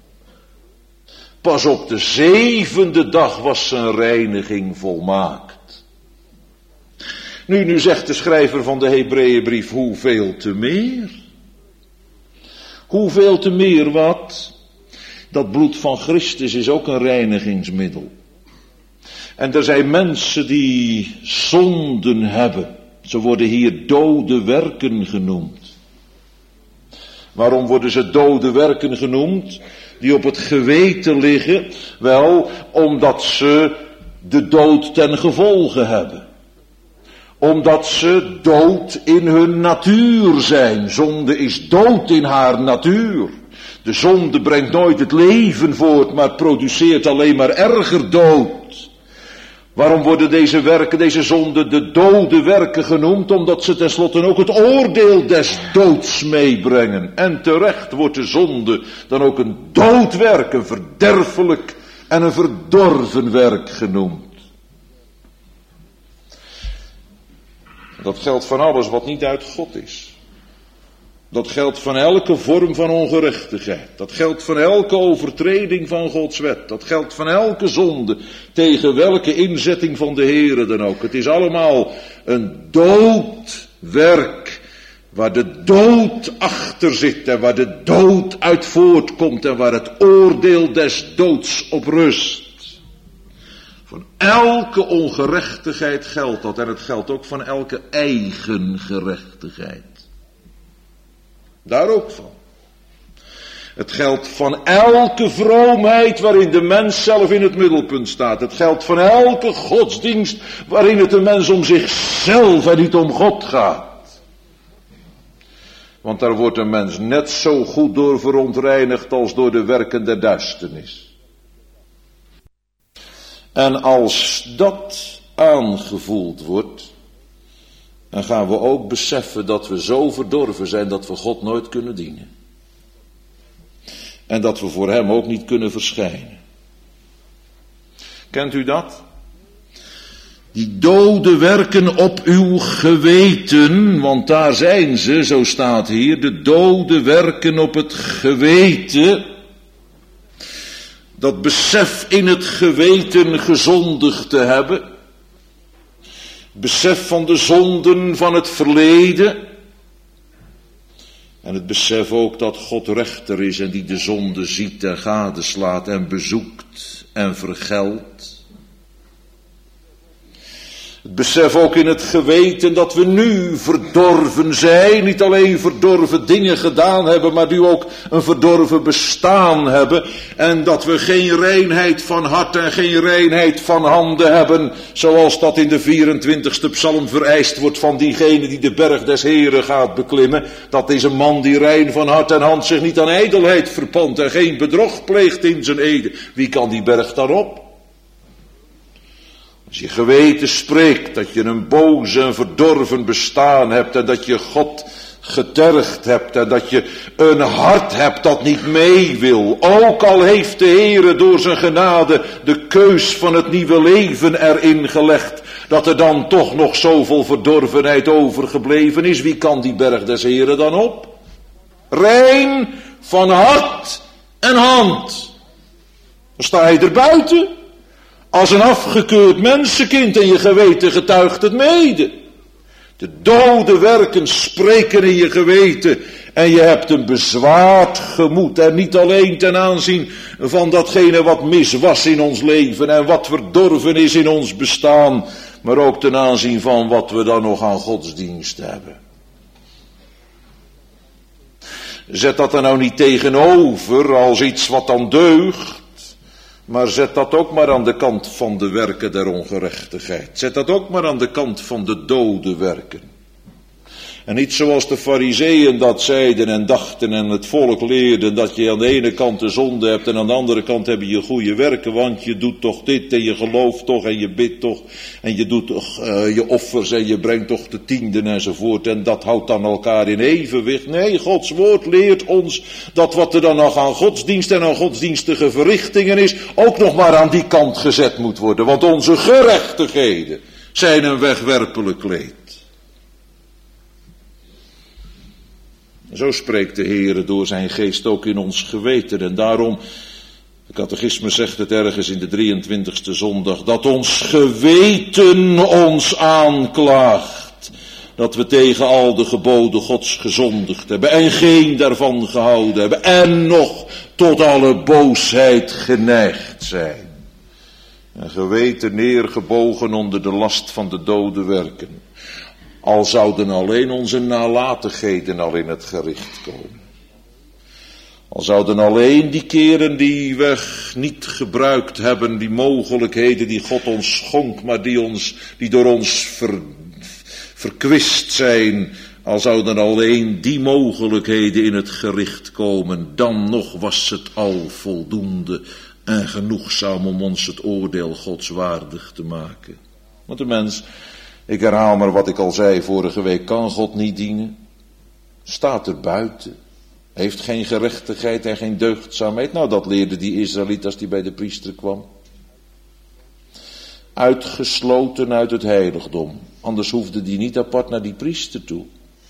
Pas op de 7e dag was zijn reiniging volmaakt. Nu zegt de schrijver van de Hebreeënbrief, hoeveel te meer? Hoeveel te meer wat? Dat bloed van Christus is ook een reinigingsmiddel. En er zijn mensen die zonden hebben. Ze worden hier dode werken genoemd. Waarom worden ze dode werken genoemd? Die op het geweten liggen. Wel, omdat ze de dood ten gevolge hebben. Omdat ze dood in hun natuur zijn. Zonde is dood in haar natuur. De zonde brengt nooit het leven voort, maar produceert alleen maar erger dood. Waarom worden deze werken, deze zonden, de dode werken genoemd? Omdat ze tenslotte ook het oordeel des doods meebrengen. En terecht wordt de zonde dan ook een doodwerk, een verderfelijk en een verdorven werk genoemd. Dat geldt van alles wat niet uit God is. Dat geldt van elke vorm van ongerechtigheid. Dat geldt van elke overtreding van Gods wet. Dat geldt van elke zonde, tegen welke inzetting van de Heere dan ook. Het is allemaal een doodwerk, waar de dood achter zit en waar de dood uit voortkomt en waar het oordeel des doods op rust. Van elke ongerechtigheid geldt dat en het geldt ook van elke eigen gerechtigheid. Daar ook van. Het geldt van elke vroomheid waarin de mens zelf in het middelpunt staat. Het geldt van elke godsdienst waarin het de mens om zichzelf en niet om God gaat. Want daar wordt een mens net zo goed door verontreinigd als door de werken der duisternis. En als dat aangevoeld wordt, dan gaan we ook beseffen dat we zo verdorven zijn dat we God nooit kunnen dienen. En dat we voor hem ook niet kunnen verschijnen. Kent u dat? Die dode werken op uw geweten, want daar zijn ze, zo staat hier, de dode werken op het geweten. Dat besef in het geweten gezondigd te hebben. Besef van de zonden van het verleden. En het besef ook dat God rechter is en die de zonde ziet en gadeslaat en bezoekt en vergeldt. Het besef ook in het geweten dat we nu verdorven zijn. Niet alleen verdorven dingen gedaan hebben, maar nu ook een verdorven bestaan hebben. En dat we geen reinheid van hart en geen reinheid van handen hebben. Zoals dat in de 24e psalm vereist wordt van diegene die de berg des Heren gaat beklimmen. Dat is een man die rein van hart en hand zich niet aan ijdelheid verpant en geen bedrog pleegt in zijn ede. Wie kan die berg dan op? Als je geweten spreekt dat je een boze en verdorven bestaan hebt en dat je God getergd hebt en dat je een hart hebt dat niet mee wil. Ook al heeft de Heere door zijn genade de keus van het nieuwe leven erin gelegd, dat er dan toch nog zoveel verdorvenheid overgebleven is. Wie kan die berg des Heere dan op? Rein van hart en hand. Dan sta je er buiten. Als een afgekeurd mensenkind en je geweten getuigt het mede. De dode werken spreken in je geweten en je hebt een bezwaard gemoed. En niet alleen ten aanzien van datgene wat mis was in ons leven en wat verdorven is in ons bestaan. Maar ook ten aanzien van wat we dan nog aan godsdienst hebben. Zet dat er nou niet tegenover als iets wat dan deugt. Maar zet dat ook maar aan de kant van de werken der ongerechtigheid. Zet dat ook maar aan de kant van de dode werken. En niet zoals de farizeeën dat zeiden en dachten en het volk leerden, dat je aan de ene kant de zonde hebt en aan de andere kant heb je goede werken, want je doet toch dit en je gelooft toch en je bidt toch en je doet toch je offers en je brengt toch de tienden enzovoort en dat houdt dan elkaar in evenwicht. Nee, Gods woord leert ons dat wat er dan nog aan godsdienst en aan godsdienstige verrichtingen is, ook nog maar aan die kant gezet moet worden, want onze gerechtigheden zijn een wegwerpelijk kleed. Zo spreekt de Heere door zijn geest ook in ons geweten. En daarom, de catechisme zegt het ergens in de 23e zondag, dat ons geweten ons aanklaagt. Dat we tegen al de geboden Gods gezondigd hebben en geen daarvan gehouden hebben. En nog tot alle boosheid geneigd zijn. Een geweten neergebogen onder de last van de dode werken. Al zouden alleen onze nalatigheden al in het gericht komen. Al zouden alleen die keren die we niet gebruikt hebben, die mogelijkheden die God ons schonk, maar die door ons verkwist zijn, al zouden alleen die mogelijkheden in het gericht komen, dan nog was het al voldoende en genoegzaam om ons het oordeel Gods waardig te maken. Want de mens, ik herhaal maar wat ik al zei vorige week, kan God niet dienen, staat er buiten, heeft geen gerechtigheid en geen deugdzaamheid. Nou, dat leerde die Israëliet als die bij de priester kwam. Uitgesloten uit het heiligdom, anders hoefde die niet apart naar die priester toe.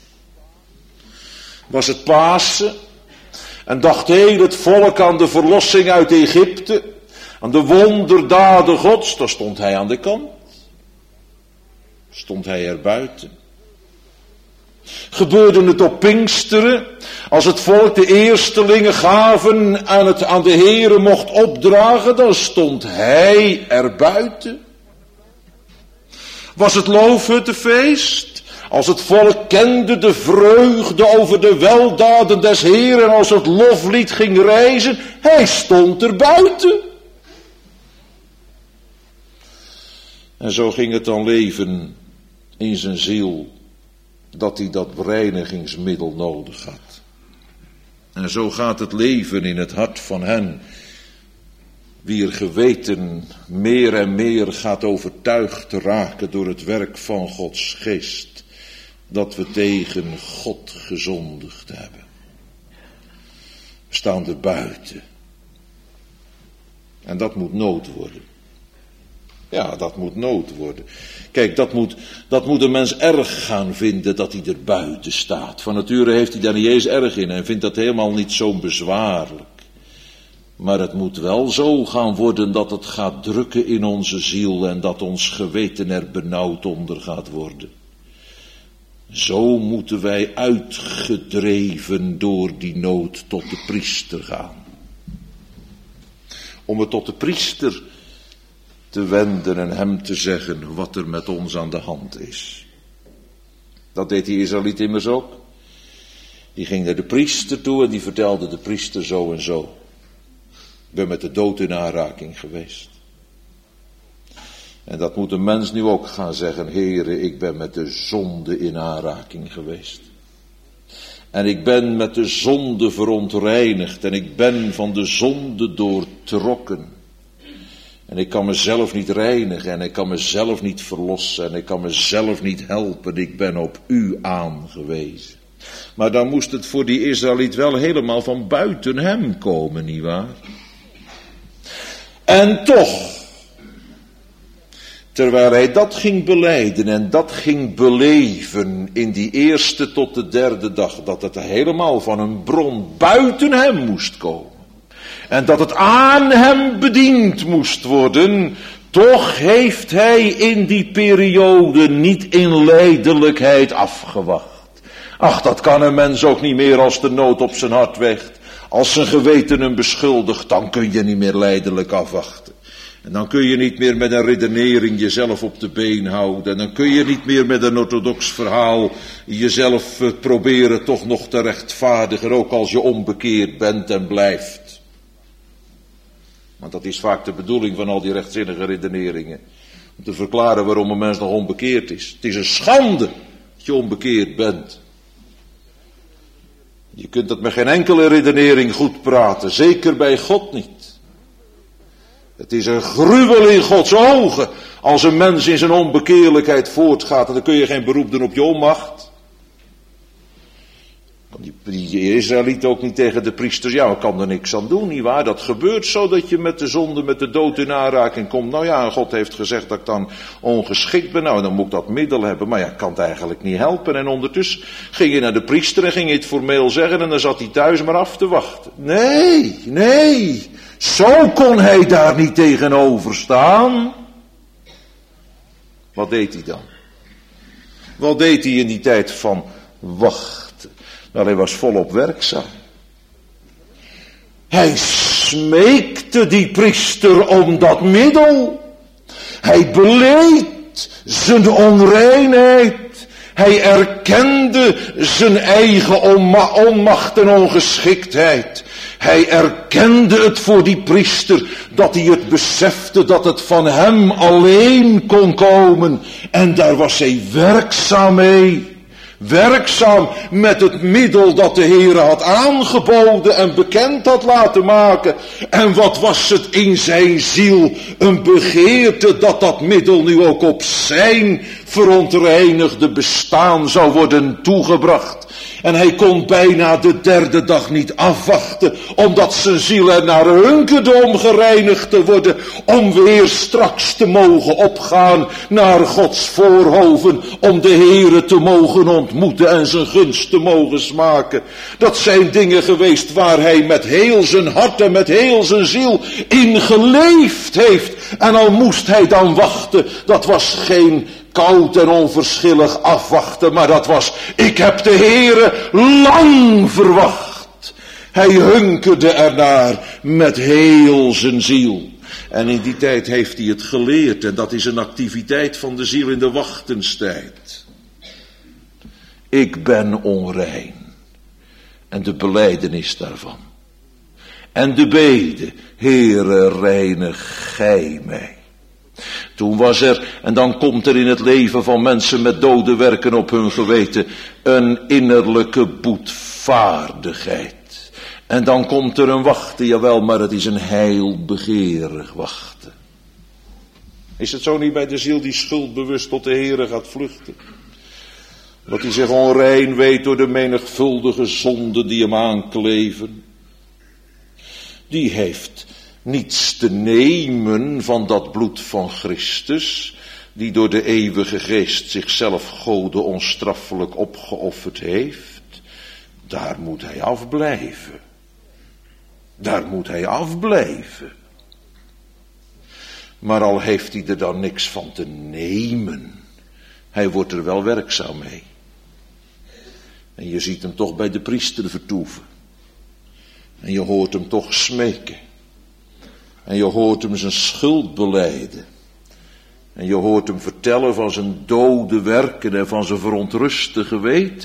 Was het Pasen en dacht heel het volk aan de verlossing uit Egypte, aan de wonderdaden Gods, dan stond hij aan de kant. Stond hij er buiten. Gebeurde het op Pinksteren, als het volk de eerstelingen gaven aan de Heere mocht opdragen, dan stond hij er buiten. Was het Loofhuttenfeest, als het volk kende de vreugde over de weldaden des Heeren, als het loflied ging rijzen, hij stond er buiten. En zo ging het dan leven in zijn ziel, dat hij dat reinigingsmiddel nodig had. En zo gaat het leven in het hart van hen, wier geweten meer en meer gaat overtuigd raken door het werk van Gods geest, dat we tegen God gezondigd hebben. We staan er buiten. En dat moet nood worden. Ja, dat moet nood worden. Kijk, dat moet een mens erg gaan vinden dat hij er buiten staat. Van nature heeft hij daar niet eens erg in en vindt dat helemaal niet zo bezwaarlijk. Maar het moet wel zo gaan worden dat het gaat drukken in onze ziel en dat ons geweten er benauwd onder gaat worden. Zo moeten wij uitgedreven door die nood tot de priester gaan. Om het tot de priester te wenden en hem te zeggen wat er met ons aan de hand is. Dat deed die Israëliet immers ook. Die ging naar de priester toe en die vertelde de priester zo en zo. Ik ben met de dood in aanraking geweest. En dat moet een mens nu ook gaan zeggen. Heere, ik ben met de zonde in aanraking geweest. En ik ben met de zonde verontreinigd. En ik ben van de zonde doortrokken. En ik kan mezelf niet reinigen. En ik kan mezelf niet verlossen. En ik kan mezelf niet helpen. Ik ben op u aangewezen. Maar dan moest het voor die Israëliet wel helemaal van buiten hem komen, nietwaar? En toch, terwijl hij dat ging belijden en dat ging beleven in die eerste tot de derde dag, dat het helemaal van een bron buiten hem moest komen. En dat het aan hem bediend moest worden, toch heeft hij in die periode niet in lijdelijkheid afgewacht. Ach, dat kan een mens ook niet meer als de nood op zijn hart weegt. Als zijn geweten hem beschuldigt, dan kun je niet meer lijdelijk afwachten. En dan kun je niet meer met een redenering jezelf op de been houden. En dan kun je niet meer met een orthodox verhaal jezelf proberen toch nog te rechtvaardigen, ook als je onbekeerd bent en blijft. Want dat is vaak de bedoeling van al die rechtzinnige redeneringen. Om te verklaren waarom een mens nog onbekeerd is. Het is een schande dat je onbekeerd bent. Je kunt dat met geen enkele redenering goed praten, zeker bij God niet. Het is een gruwel in Gods ogen als een mens in zijn onbekeerlijkheid voortgaat en dan kun je geen beroep doen op je onmacht. Die Israëliet ook niet tegen de priesters, ja, ik kan er niks aan doen, nietwaar? Dat gebeurt zo dat je met de zonde, met de dood in aanraking komt. Nou ja, God heeft gezegd dat ik dan ongeschikt ben, nou dan moet ik dat middel hebben. Maar ja, ik kan het eigenlijk niet helpen. En ondertussen ging je naar de priester en ging je het formeel zeggen en dan zat hij thuis maar af te wachten. Nee, zo kon hij daar niet tegenover staan. Wat deed hij dan? Wat deed hij in die tijd van wachten? Nou, hij was volop werkzaam. Hij smeekte die priester om dat middel. Hij beleed zijn onreinheid. Hij erkende zijn eigen onmacht en ongeschiktheid. Hij erkende het voor die priester, dat hij het besefte dat het van hem alleen kon komen. En daar was hij werkzaam mee. Werkzaam met het middel dat de Heere had aangeboden en bekend had laten maken. En wat was het in zijn ziel? Een begeerte dat dat middel nu ook op zijn verontreinigde bestaan zou worden toegebracht. En hij kon bijna de derde dag niet afwachten, omdat zijn ziel er naar hunkerde om gereinigd te worden, om weer straks te mogen opgaan naar Gods voorhoven, om de Heere te mogen ontmoeten en zijn gunst te mogen smaken. Dat zijn dingen geweest waar hij met heel zijn hart en met heel zijn ziel in geleefd heeft. En al moest hij dan wachten, dat was geen koud en onverschillig afwachten, maar dat was, ik heb de Heere lang verwacht. Hij hunkerde ernaar met heel zijn ziel. En in die tijd heeft hij het geleerd, en dat is een activiteit van de ziel in de wachtenstijd. Ik ben onrein. En de belijdenis daarvan. En de bede, Heere, reinig gij mij. Toen was er, en dan komt er in het leven van mensen met dode werken op hun geweten, een innerlijke boetvaardigheid. En dan komt er een wachten, jawel, maar het is een heilbegeerig wachten. Is het zo niet bij de ziel die schuldbewust tot de Heere gaat vluchten? Dat hij zich onrein weet door de menigvuldige zonden die hem aankleven. Die heeft niets te nemen van dat bloed van Christus, die door de eeuwige geest zichzelf Gode onstraffelijk opgeofferd heeft. Daar moet hij afblijven. Daar moet hij afblijven. Maar al heeft hij er dan niks van te nemen, hij wordt er wel werkzaam mee. En je ziet hem toch bij de priester vertoeven. En je hoort hem toch smeken. En je hoort hem zijn schuld belijden. En je hoort hem vertellen van zijn dode werken en van zijn verontruste geweten.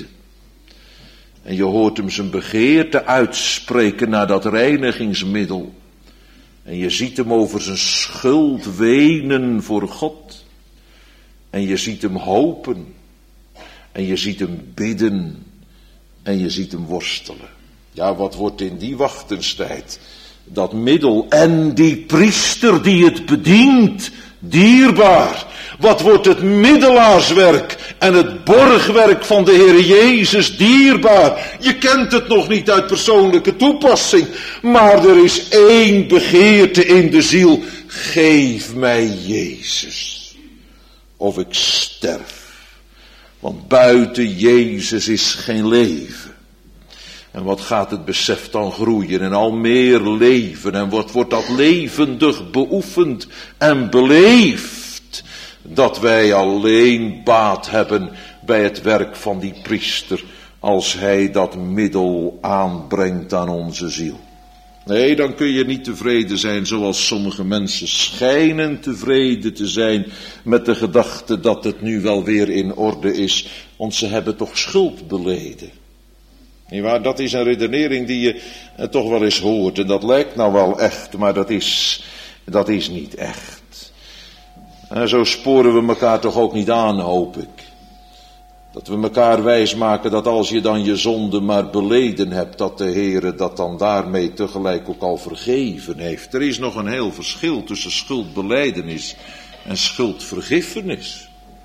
En je hoort hem zijn begeerte uitspreken naar dat reinigingsmiddel. En je ziet hem over zijn schuld wenen voor God. En je ziet hem hopen. En je ziet hem bidden. En je ziet hem worstelen. Ja, wat wordt in die wachtenstijd dat middel en die priester die het bedient dierbaar? Wat wordt het middelaarswerk en het borgwerk van de Heer Jezus dierbaar? Je kent het nog niet uit persoonlijke toepassing, maar er is één begeerte in de ziel. Geef mij Jezus, of ik sterf. Want buiten Jezus is geen leven. En wat gaat het besef dan groeien en al meer leven. En wat wordt dat levendig beoefend en beleefd. Dat wij alleen baat hebben bij het werk van die priester. Als hij dat middel aanbrengt aan onze ziel. Nee, dan kun je niet tevreden zijn zoals sommige mensen schijnen tevreden te zijn met de gedachte dat het nu wel weer in orde is. Want ze hebben toch schuld beleden. Nietwaar? Dat is een redenering die je toch wel eens hoort. En dat lijkt nou wel echt, maar dat is niet echt. En zo sporen we elkaar toch ook niet aan, hoop ik. Dat we elkaar wijsmaken dat als je dan je zonde maar beleden hebt, dat de Heere dat dan daarmee tegelijk ook al vergeven heeft. Er is nog een heel verschil tussen schuldbelijdenis en schuldvergiffenis.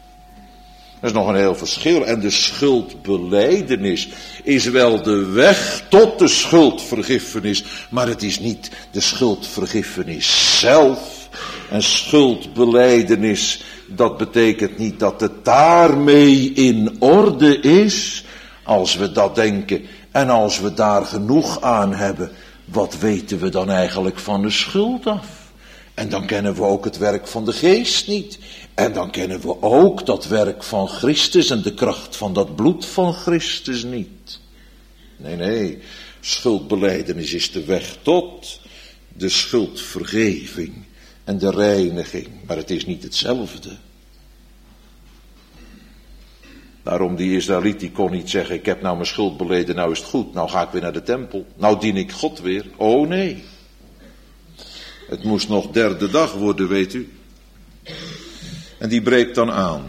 Er is nog een heel verschil. En de schuldbelijdenis is wel de weg tot de schuldvergiffenis, maar het is niet de schuldvergiffenis zelf. En schuldbelijdenis, dat betekent niet dat het daarmee in orde is. Als we dat denken en als we daar genoeg aan hebben, wat weten we dan eigenlijk van de schuld af? En dan kennen we ook het werk van de geest niet. En dan kennen we ook dat werk van Christus en de kracht van dat bloed van Christus niet. Nee, schuldbelijdenis is de weg tot de schuldvergeving en de reiniging. Maar het is niet hetzelfde. Daarom die Israëliet, die kon niet zeggen, ik heb nou mijn schuld beleden, nou is het goed. Nou ga ik weer naar de tempel. Nou dien ik God weer. Oh nee. Het moest nog derde dag worden, weet u. En die breekt dan aan.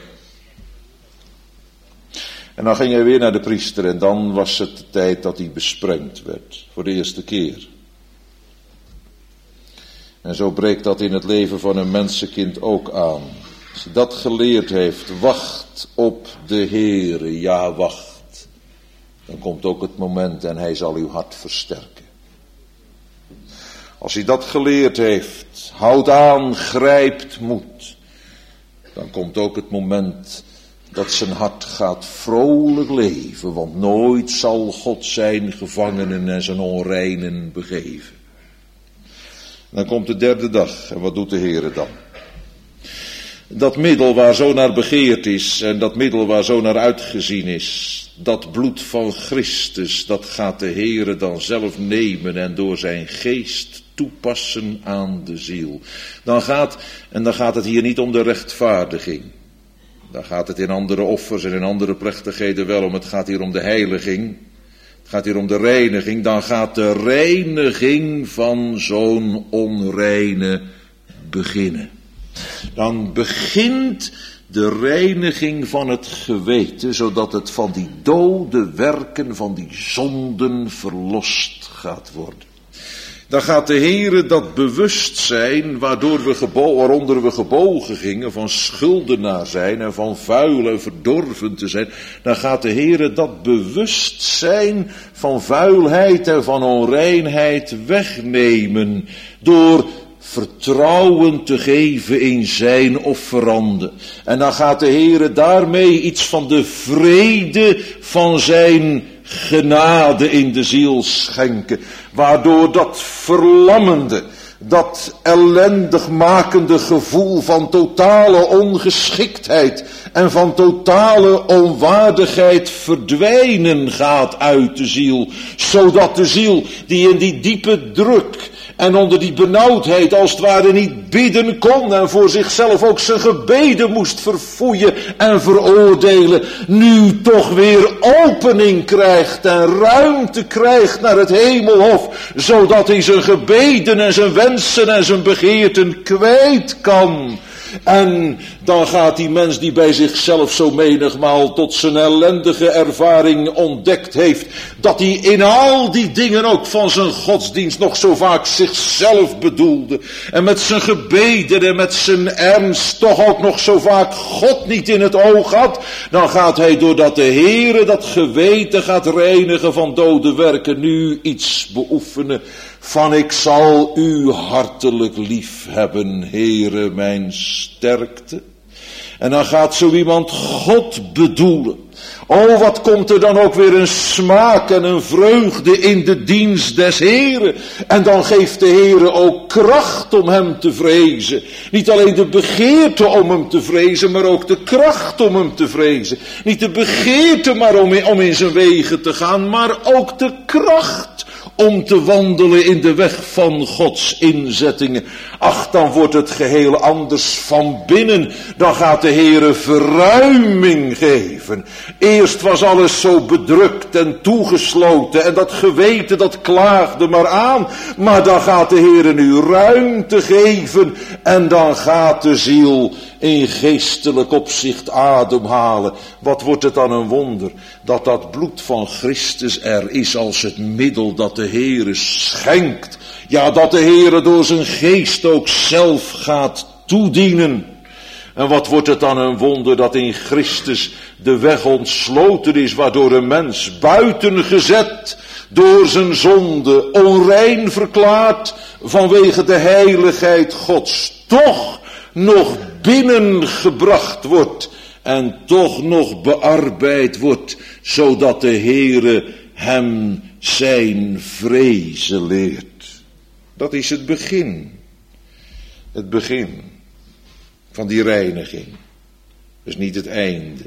En dan ging hij weer naar de priester en dan was het de tijd dat hij besprengd werd. Voor de eerste keer. En zo breekt dat in het leven van een mensenkind ook aan. Als hij dat geleerd heeft, wacht op de Heere, ja wacht. Dan komt ook het moment en hij zal uw hart versterken. Als hij dat geleerd heeft, houd aan, grijpt moed. Dan komt ook het moment dat zijn hart gaat vrolijk leven. Want nooit zal God zijn gevangenen en zijn onreinen begeven. Dan komt de derde dag. En wat doet de Heere dan? Dat middel waar zo naar begeerd is en dat middel waar zo naar uitgezien is, dat bloed van Christus, dat gaat de Heere dan zelf nemen en door zijn geest toepassen aan de ziel. Dan gaat het hier niet om de rechtvaardiging. Dan gaat het in andere offers en in andere plechtigheden wel om. Het gaat hier om de heiliging. Het gaat hier om de reiniging. Dan gaat de reiniging van zo'n onreine beginnen. Dan begint de reiniging van het geweten, zodat het van die dode werken, van die zonden verlost gaat worden. Dan gaat de Heere dat bewustzijn waaronder we gebogen gingen, van schuldenaar zijn en van vuil en verdorven te zijn. Dan gaat de Heere dat bewustzijn van vuilheid en van onreinheid wegnemen door vertrouwen te geven in zijn offerande. En dan gaat de Heere daarmee iets van de vrede van zijn genade in de ziel schenken. Waardoor dat verlammende, dat ellendig makende gevoel van totale ongeschiktheid en van totale onwaardigheid verdwijnen gaat uit de ziel. Zodat de ziel die in die diepe druk en onder die benauwdheid als het ware niet bidden kon en voor zichzelf ook zijn gebeden moest verfoeien en veroordelen, nu toch weer opening krijgt en ruimte krijgt naar het hemelhof, zodat hij zijn gebeden en zijn wensen en zijn begeerten kwijt kan. En dan gaat die mens die bij zichzelf zo menigmaal tot zijn ellendige ervaring ontdekt heeft, dat hij in al die dingen ook van zijn godsdienst nog zo vaak zichzelf bedoelde. En met zijn gebeden en met zijn ernst toch ook nog zo vaak God niet in het oog had. Dan gaat hij doordat de Heere dat geweten gaat reinigen van dode werken nu iets beoefenen van ik zal u hartelijk lief hebben, Heere mijn sterkte. En dan gaat zo iemand God bedoelen. Oh, wat komt er dan ook weer een smaak en een vreugde in de dienst des Heeren. En dan geeft de Heere ook kracht om hem te vrezen. Niet alleen de begeerte om hem te vrezen, maar ook de kracht om hem te vrezen. Niet de begeerte maar om in zijn wegen te gaan, maar ook de kracht om te wandelen in de weg van Gods inzettingen. Ach, dan wordt het geheel anders van binnen. Dan gaat de Heere verruiming geven. Eerst was alles zo bedrukt en toegesloten en dat geweten dat klaagde maar aan. Maar dan gaat de Heere nu ruimte geven en dan gaat de ziel in geestelijk opzicht ademhalen. Wat wordt het dan een wonder dat dat bloed van Christus er is als het middel dat de Heere schenkt. Ja, dat de Heere door zijn geest ook zelf gaat toedienen. En wat wordt het dan een wonder dat in Christus de weg ontsloten is, waardoor een mens buiten gezet door zijn zonde, onrein verklaard vanwege de heiligheid Gods, toch nog binnengebracht wordt en toch nog bearbeid wordt, zodat de Heere hem zijn vrezen leert. Dat is het begin. Het begin van die reiniging. Dus niet het einde.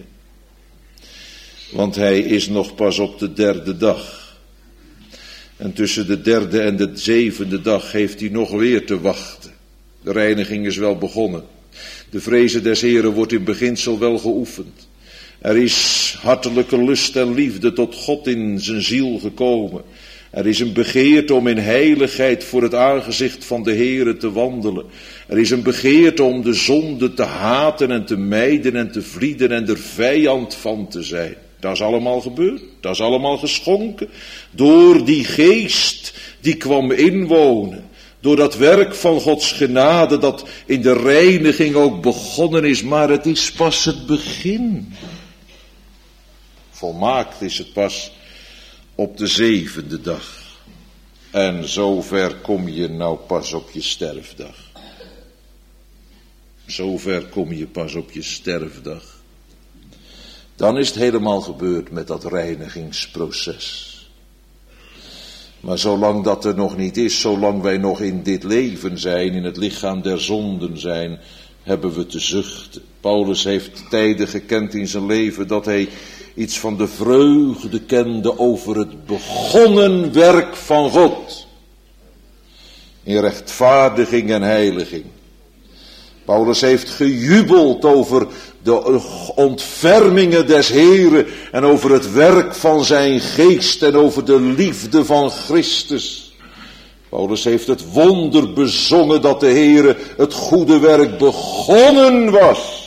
Want hij is nog pas op de derde dag. En tussen de derde en de zevende dag heeft hij nog weer te wachten. De reiniging is wel begonnen. De vrezen des Heren wordt in beginsel wel geoefend. Er is hartelijke lust en liefde tot God in zijn ziel gekomen. Er is een begeerte om in heiligheid voor het aangezicht van de Heere te wandelen. Er is een begeerte om de zonde te haten en te mijden en te vlieden en er vijand van te zijn. Dat is allemaal gebeurd, dat is allemaal geschonken. Door die geest die kwam inwonen. Door dat werk van Gods genade dat in de reiniging ook begonnen is. Maar het is pas het begin. Volmaakt is het pas op de 7e dag. En zover kom je nou pas op je sterfdag. Zover kom je pas op je sterfdag. Dan is het helemaal gebeurd met dat reinigingsproces. Maar zolang dat er nog niet is, zolang wij nog in dit leven zijn, in het lichaam der zonden zijn, hebben we te zuchten. Paulus heeft tijden gekend in zijn leven dat hij iets van de vreugde kende over het begonnen werk van God. In rechtvaardiging en heiliging. Paulus heeft gejubeld over de ontfermingen des Heren en over het werk van zijn geest en over de liefde van Christus. Paulus heeft het wonder bezongen dat de Heere het goede werk begonnen was.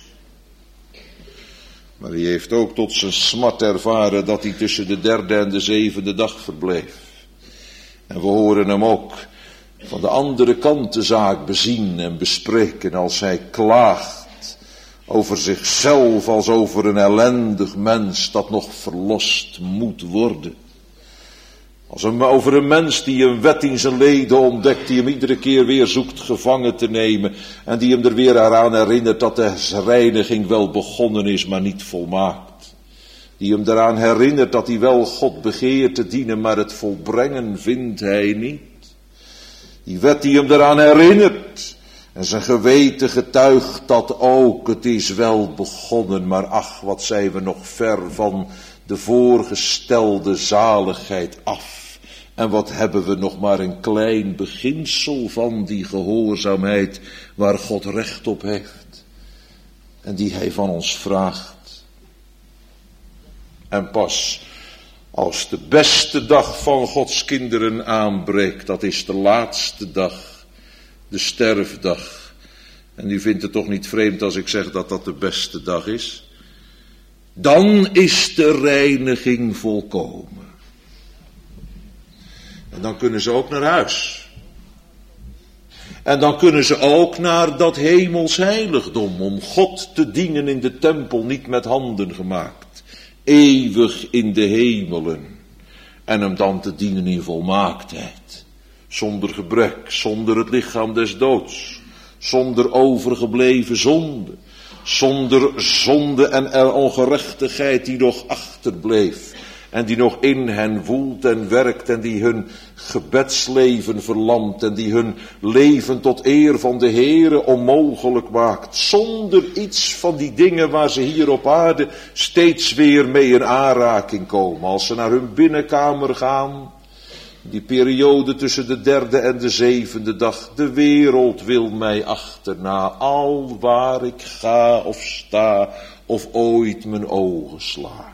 Maar hij heeft ook tot zijn smart ervaren dat hij tussen de 3e en de 7e dag verbleef. En we horen hem ook van de andere kant de zaak bezien en bespreken als hij klaagt over zichzelf als over een ellendig mens dat nog verlost moet worden. Als over een mens die een wet in zijn leden ontdekt, die hem iedere keer weer zoekt gevangen te nemen en die hem er weer aan herinnert dat de reiniging wel begonnen is, maar niet volmaakt. Die hem eraan herinnert dat hij wel God begeert te dienen, maar het volbrengen vindt hij niet. Die wet die hem eraan herinnert. En zijn geweten getuigt dat ook. Het is wel begonnen, maar ach, wat zijn we nog ver van de voorgestelde zaligheid af. En wat hebben we nog maar een klein beginsel van die gehoorzaamheid waar God recht op heeft. En die hij van ons vraagt. En pas als de beste dag van Gods kinderen aanbreekt, dat is de laatste dag, de sterfdag. En u vindt het toch niet vreemd als ik zeg dat dat de beste dag is? Dan is de reiniging volkomen. En dan kunnen ze ook naar huis. En dan kunnen ze ook naar dat hemels heiligdom, om God te dienen in de tempel, niet met handen gemaakt. Eeuwig in de hemelen. En hem dan te dienen in volmaaktheid. Zonder gebrek, zonder het lichaam des doods. Zonder overgebleven zonde. Zonder zonde en ongerechtigheid die nog achterbleef. En die nog in hen woelt en werkt en die hun gebedsleven verlamt en die hun leven tot eer van de Heere onmogelijk maakt. Zonder iets van die dingen waar ze hier op aarde steeds weer mee in aanraking komen. Als ze naar hun binnenkamer gaan, die periode tussen de 3e en de 7e dag. De wereld wil mij achterna, al waar ik ga of sta of ooit mijn ogen sla.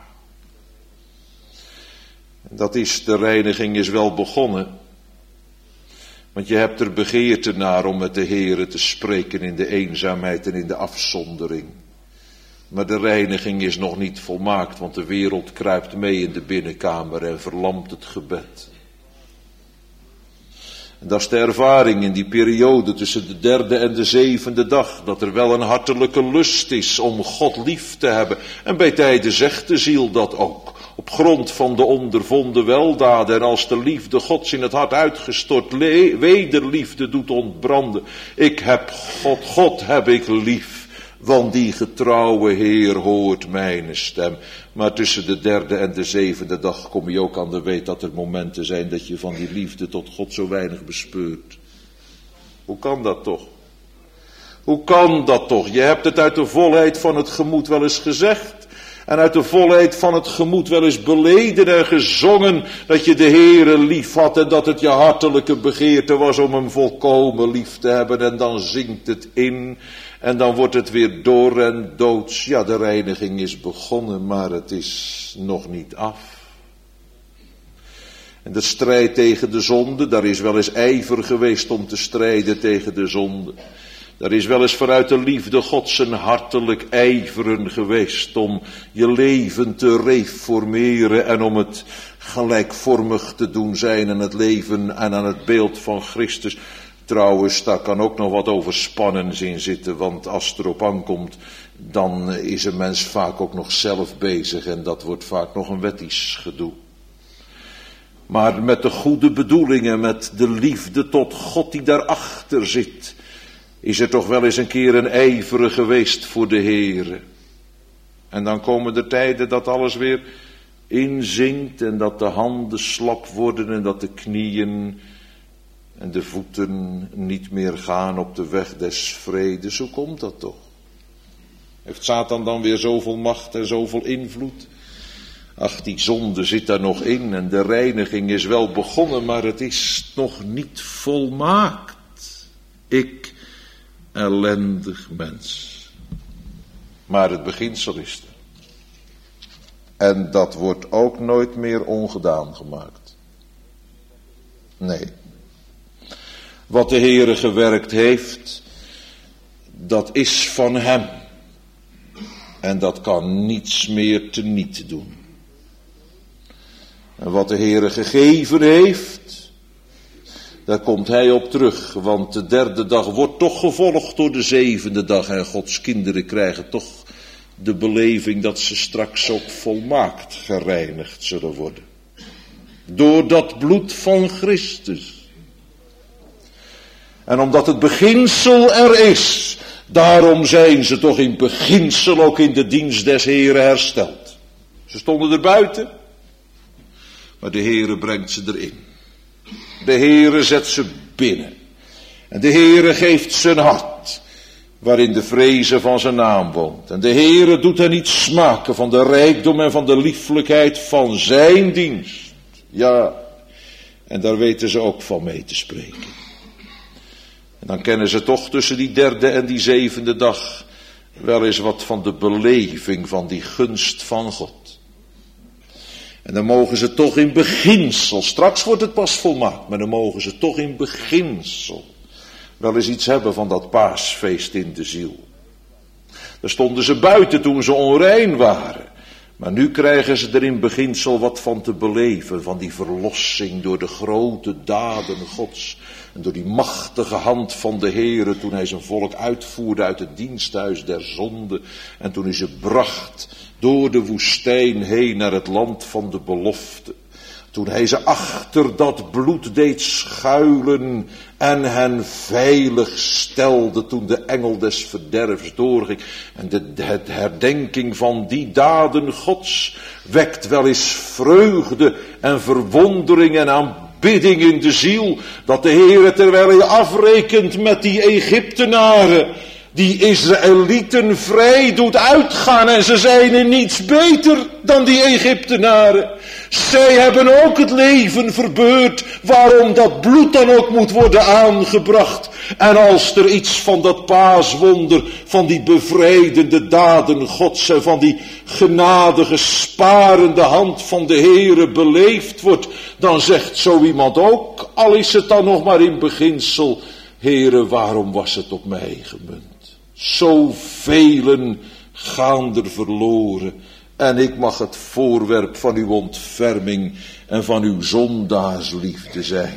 Dat is, de reiniging is wel begonnen. Want je hebt er begeerte naar om met de Heere te spreken in de eenzaamheid en in de afzondering. Maar de reiniging is nog niet volmaakt, want de wereld kruipt mee in de binnenkamer en verlamt het gebed. En dat is de ervaring in die periode tussen de 3e en de 7e dag. Dat er wel een hartelijke lust is om God lief te hebben. En bij tijden zegt de ziel dat ook. Op grond van de ondervonden weldaden. En als de liefde Gods in het hart uitgestort wederliefde doet ontbranden. Ik heb God heb ik lief. Want die getrouwe Heer hoort mijn stem. Maar tussen de 3e en de 7e dag kom je ook aan de weet dat er momenten zijn dat je van die liefde tot God zo weinig bespeurt. Hoe kan dat toch? Hoe kan dat toch? Je hebt het uit de volheid van het gemoed wel eens gezegd. En uit de volheid van het gemoed wel eens beleden en gezongen dat je de Heere lief had en dat het je hartelijke begeerte was om hem volkomen lief te hebben. En dan zinkt het in En dan wordt het weer door en doods. Ja, de reiniging is begonnen, maar het is nog niet af. En de strijd tegen de zonde, daar is wel eens ijver geweest om te strijden tegen de zonde. Daar is wel eens vanuit de liefde Gods een hartelijk ijveren geweest om je leven te reformeren en om het gelijkvormig te doen zijn aan het leven en aan het beeld van Christus. Trouwens, daar kan ook nog wat overspannens in zitten, want als het erop aankomt, dan is een mens vaak ook nog zelf bezig en dat wordt vaak nog een wettisch gedoe. Maar met de goede bedoelingen, met de liefde tot God die daarachter zit, is er toch wel eens een keer een ijveren geweest voor de Heere. En dan komen er tijden dat alles weer inzinkt en dat de handen slap worden en dat de knieën en de voeten niet meer gaan op de weg des vredes. Hoe komt dat toch? Heeft Satan dan weer zoveel macht en zoveel invloed? Ach, die zonde zit daar nog in en de reiniging is wel begonnen, maar het is nog niet volmaakt. Ik, ellendig mens. Maar het beginsel is er. En dat wordt ook nooit meer ongedaan gemaakt. Nee. Wat de Heere gewerkt heeft, dat is van hem. En dat kan niets meer teniet doen. En wat de Heere gegeven heeft, daar komt hij op terug. Want de derde dag wordt toch gevolgd door de zevende dag. En Gods kinderen krijgen toch de beleving dat ze straks ook volmaakt gereinigd zullen worden. Door dat bloed van Christus. En omdat het beginsel er is, daarom zijn ze toch in beginsel ook in de dienst des Heeren hersteld. Ze stonden er buiten, maar de Heere brengt ze erin. De Heere zet ze binnen. En de Heere geeft zijn hart, waarin de vrezen van zijn naam woont. En de Heere doet hen niet smaken van de rijkdom en van de lieflijkheid van zijn dienst. Ja, en daar weten ze ook van mee te spreken. En dan kennen ze toch tussen die derde en die zevende dag wel eens wat van de beleving van die gunst van God. En dan mogen ze toch in beginsel, straks wordt het pas volmaakt, maar dan mogen ze toch in beginsel wel eens iets hebben van dat paasfeest in de ziel. Daar stonden ze buiten toen ze onrein waren. Maar nu krijgen ze er in beginsel wat van te beleven, van die verlossing door de grote daden Gods. En door die machtige hand van de Heere toen hij zijn volk uitvoerde uit het diensthuis der zonde. En toen hij ze bracht door de woestijn heen naar het land van de belofte. Toen hij ze achter dat bloed deed schuilen en hen veilig stelde toen de engel des verderfs doorging. En de herdenking van die daden Gods wekt wel eens vreugde en verwondering en aanbidding in de ziel. Dat de Heere terwijl hij afrekent met die Egyptenaren, die Israëlieten vrij doet uitgaan en ze zijn in niets beter dan die Egyptenaren. Zij hebben ook het leven verbeurd, waarom dat bloed dan ook moet worden aangebracht. En als er iets van dat paaswonder, van die bevrijdende daden Gods en van die genadige sparende hand van de Heere beleefd wordt, dan zegt zo iemand ook, al is het dan nog maar in beginsel, Heere, waarom was het op mij gemunt? Zoveel gaan er verloren. En ik mag het voorwerp van uw ontferming en van uw zondaarsliefde zijn.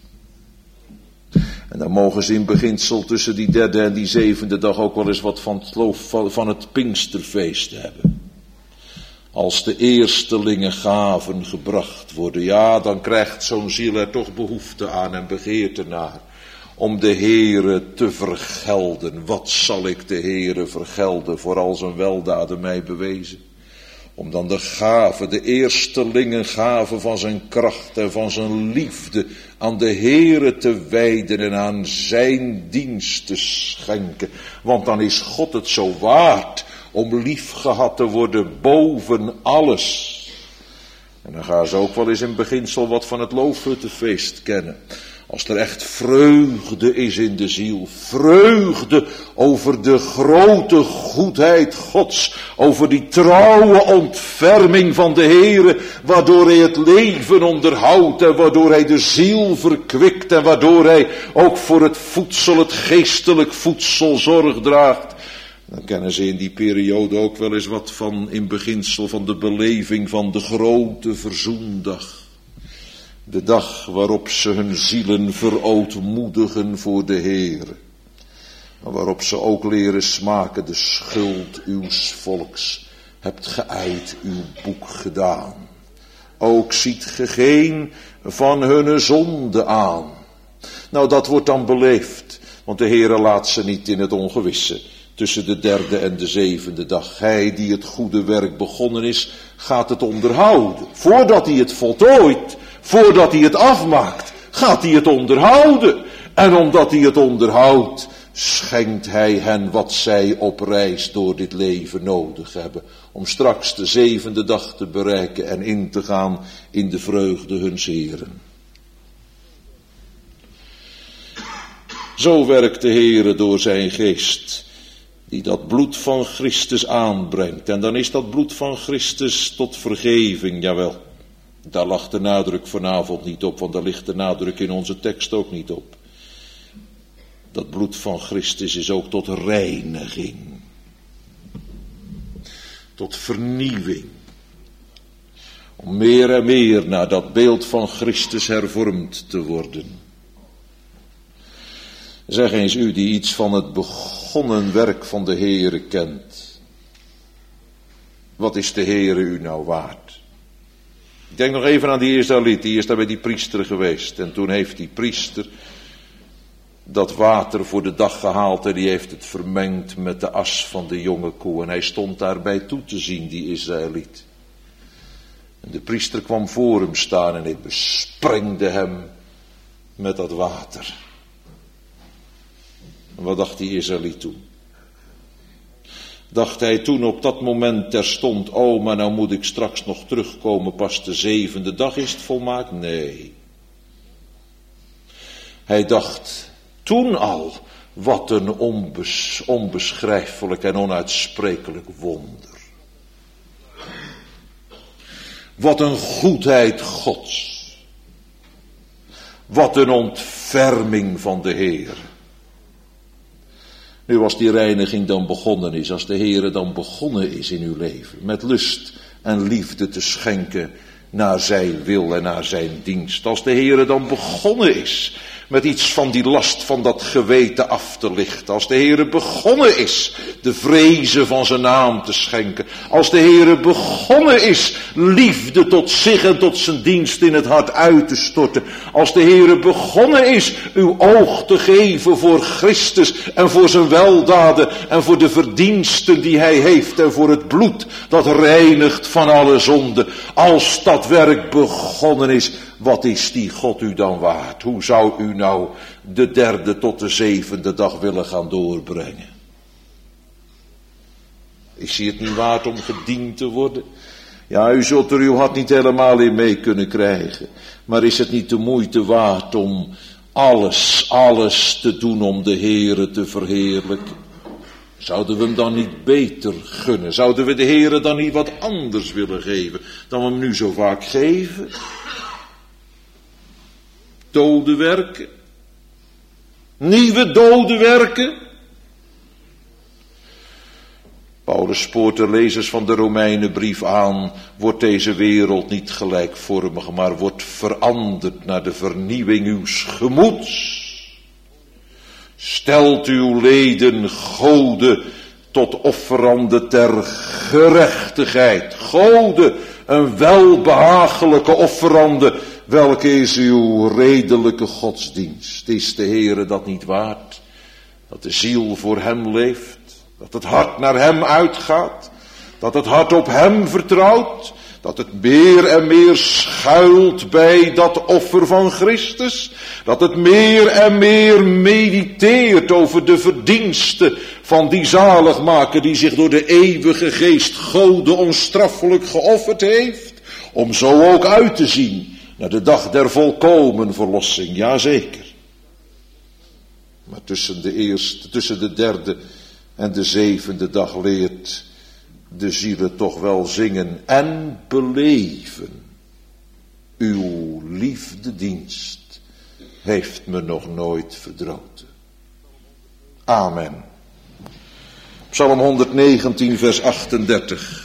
En dan mogen ze in beginsel tussen die derde en die zevende dag ook wel eens wat van het Pinksterfeest hebben. Als de eerstelingen gaven gebracht worden, ja, dan krijgt zo'n ziel er toch behoefte aan en begeerte naar. Om de Heere te vergelden. Wat zal ik de Heere vergelden voor al zijn weldaden mij bewezen? Om dan de gave, de eerstelingen gave van zijn kracht en van zijn liefde aan de Heere te wijden en aan zijn dienst te schenken. Want dan is God het zo waard om liefgehad te worden boven alles. En dan gaan ze ook wel eens in beginsel wat van het loofhuttenfeest kennen. Als er echt vreugde is in de ziel, vreugde over de grote goedheid Gods, over die trouwe ontferming van de Heere, waardoor hij het leven onderhoudt en waardoor hij de ziel verkwikt en waardoor hij ook voor het voedsel, het geestelijk voedsel zorg draagt. Dan kennen ze in die periode ook wel eens wat van in beginsel van de beleving van de grote verzoendag. De dag waarop ze hun zielen verootmoedigen voor de Heere. Maar waarop ze ook leren smaken de schuld uws volks. Hebt ge uit uw boek gedaan. Ook ziet ge geen van hunne zonde aan. Nou, dat wordt dan beleefd. Want de Heere laat ze niet in het ongewisse. Tussen de 3e en de 7e dag. Hij die het goede werk begonnen is, gaat het onderhouden. Voordat hij het voltooit, voordat hij het afmaakt, gaat hij het onderhouden. En omdat hij het onderhoudt, schenkt hij hen wat zij op reis door dit leven nodig hebben. Om straks de 7e dag te bereiken en in te gaan in de vreugde huns Heren. Zo werkt de Heere door zijn geest, die dat bloed van Christus aanbrengt. En dan is dat bloed van Christus tot vergeving, jawel. Daar lag de nadruk vanavond niet op, want daar ligt de nadruk in onze tekst ook niet op. Dat bloed van Christus is ook tot reiniging. Tot vernieuwing. Om meer en meer naar dat beeld van Christus hervormd te worden. Zeg eens u die iets van het begonnen werk van de Heere kent. Wat is de Heere u nou waard? Ik denk nog even aan die Israëliet, die is daar bij die priester geweest. En toen heeft die priester dat water voor de dag gehaald en die heeft het vermengd met de as van de jonge koe. En hij stond daarbij toe te zien, die Israëliet. En de priester kwam voor hem staan en hij besprengde hem met dat water. En wat dacht die Israëliet toen? Dacht hij toen op dat moment terstond, oh, maar nou moet ik straks nog terugkomen, pas de 7e dag is het volmaakt? Nee. Hij dacht toen al, wat een onbeschrijfelijk en onuitsprekelijk wonder. Wat een goedheid Gods. Wat een ontferming van de Heer. Nu als die reiniging dan begonnen is, als de Heere dan begonnen is in uw leven, met lust en liefde te schenken naar zijn wil en naar zijn dienst. Als de Heere dan begonnen is met iets van die last van dat geweten af te lichten. Als de Heere begonnen is de vrezen van zijn naam te schenken. Als de Heere begonnen is liefde tot zich en tot zijn dienst in het hart uit te storten. Als de Heere begonnen is uw oog te geven voor Christus en voor zijn weldaden en voor de verdiensten die hij heeft en voor het bloed dat reinigt van alle zonde. Als dat werk begonnen is, wat is die God u dan waard? Hoe zou u nou de 3e tot de 7e dag willen gaan doorbrengen? Is hij het niet waard om gediend te worden? Ja, u zult er uw hart niet helemaal in mee kunnen krijgen. Maar is het niet de moeite waard om alles te doen om de Heere te verheerlijken? Zouden we hem dan niet beter gunnen? Zouden we de Heere dan niet wat anders willen geven dan we hem nu zo vaak geven? Dode werken. Nieuwe dode werken. Paulus spoort de lezers van de Romeinenbrief aan. Wordt deze wereld niet gelijkvormig, maar wordt veranderd naar de vernieuwing uws gemoeds. Stelt uw leden Gode tot offerande ter gerechtigheid. Gode, een welbehagelijke offerande. Welke is uw redelijke godsdienst? Is de Heere dat niet waard? Dat de ziel voor hem leeft? Dat het hart naar hem uitgaat? Dat het hart op hem vertrouwt? Dat het meer en meer schuilt bij dat offer van Christus? Dat het meer en meer mediteert over de verdiensten van die zaligmaker die zich door de eeuwige geest Gode onstraffelijk geofferd heeft? Om zo ook uit te zien naar de dag der volkomen verlossing, jazeker. Maar tussen de derde en de zevende dag leert de zielen toch wel zingen en beleven. Uw liefdedienst heeft me nog nooit verdroten. Amen. Psalm 119 vers 38.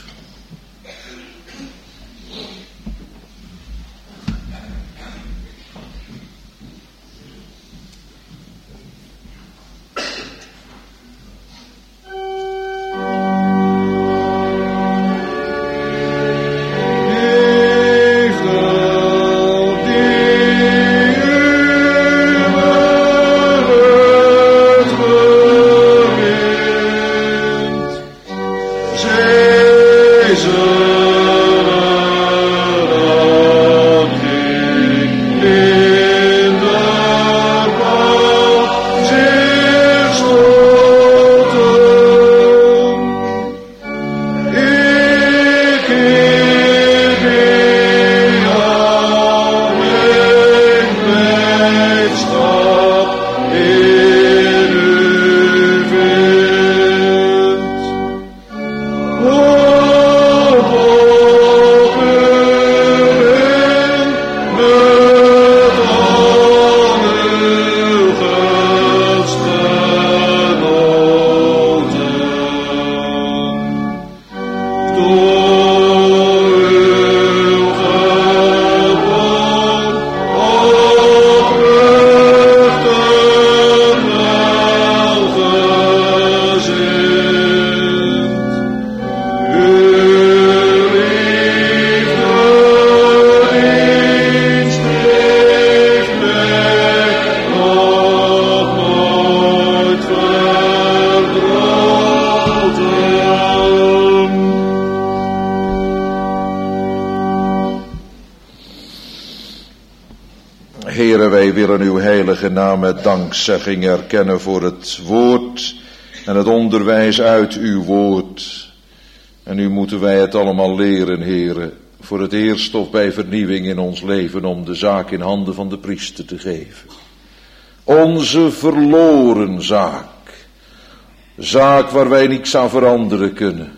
Heere, wij willen uw heilige naam met dankzegging erkennen voor het woord en het onderwijs uit uw woord. En nu moeten wij het allemaal leren, Heere, voor het eerst of bij vernieuwing in ons leven om de zaak in handen van de priester te geven. Onze verloren zaak. Zaak waar wij niets aan veranderen kunnen.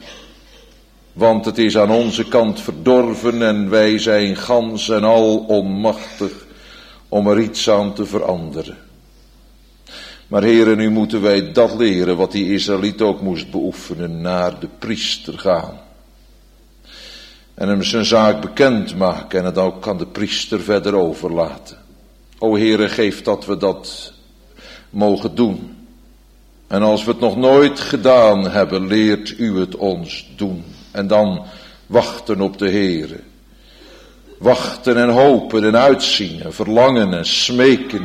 Want het is aan onze kant verdorven en wij zijn gans en al onmachtig om er iets aan te veranderen. Maar Heere, nu moeten wij dat leren wat die Israëliet ook moest beoefenen, naar de priester gaan. En hem zijn zaak bekendmaken en het ook aan de priester verder overlaten. O Heere, geef dat we dat mogen doen. En als we het nog nooit gedaan hebben, leert u het ons doen. En dan wachten op de Heere. Wachten en hopen en uitzien en verlangen en smeken.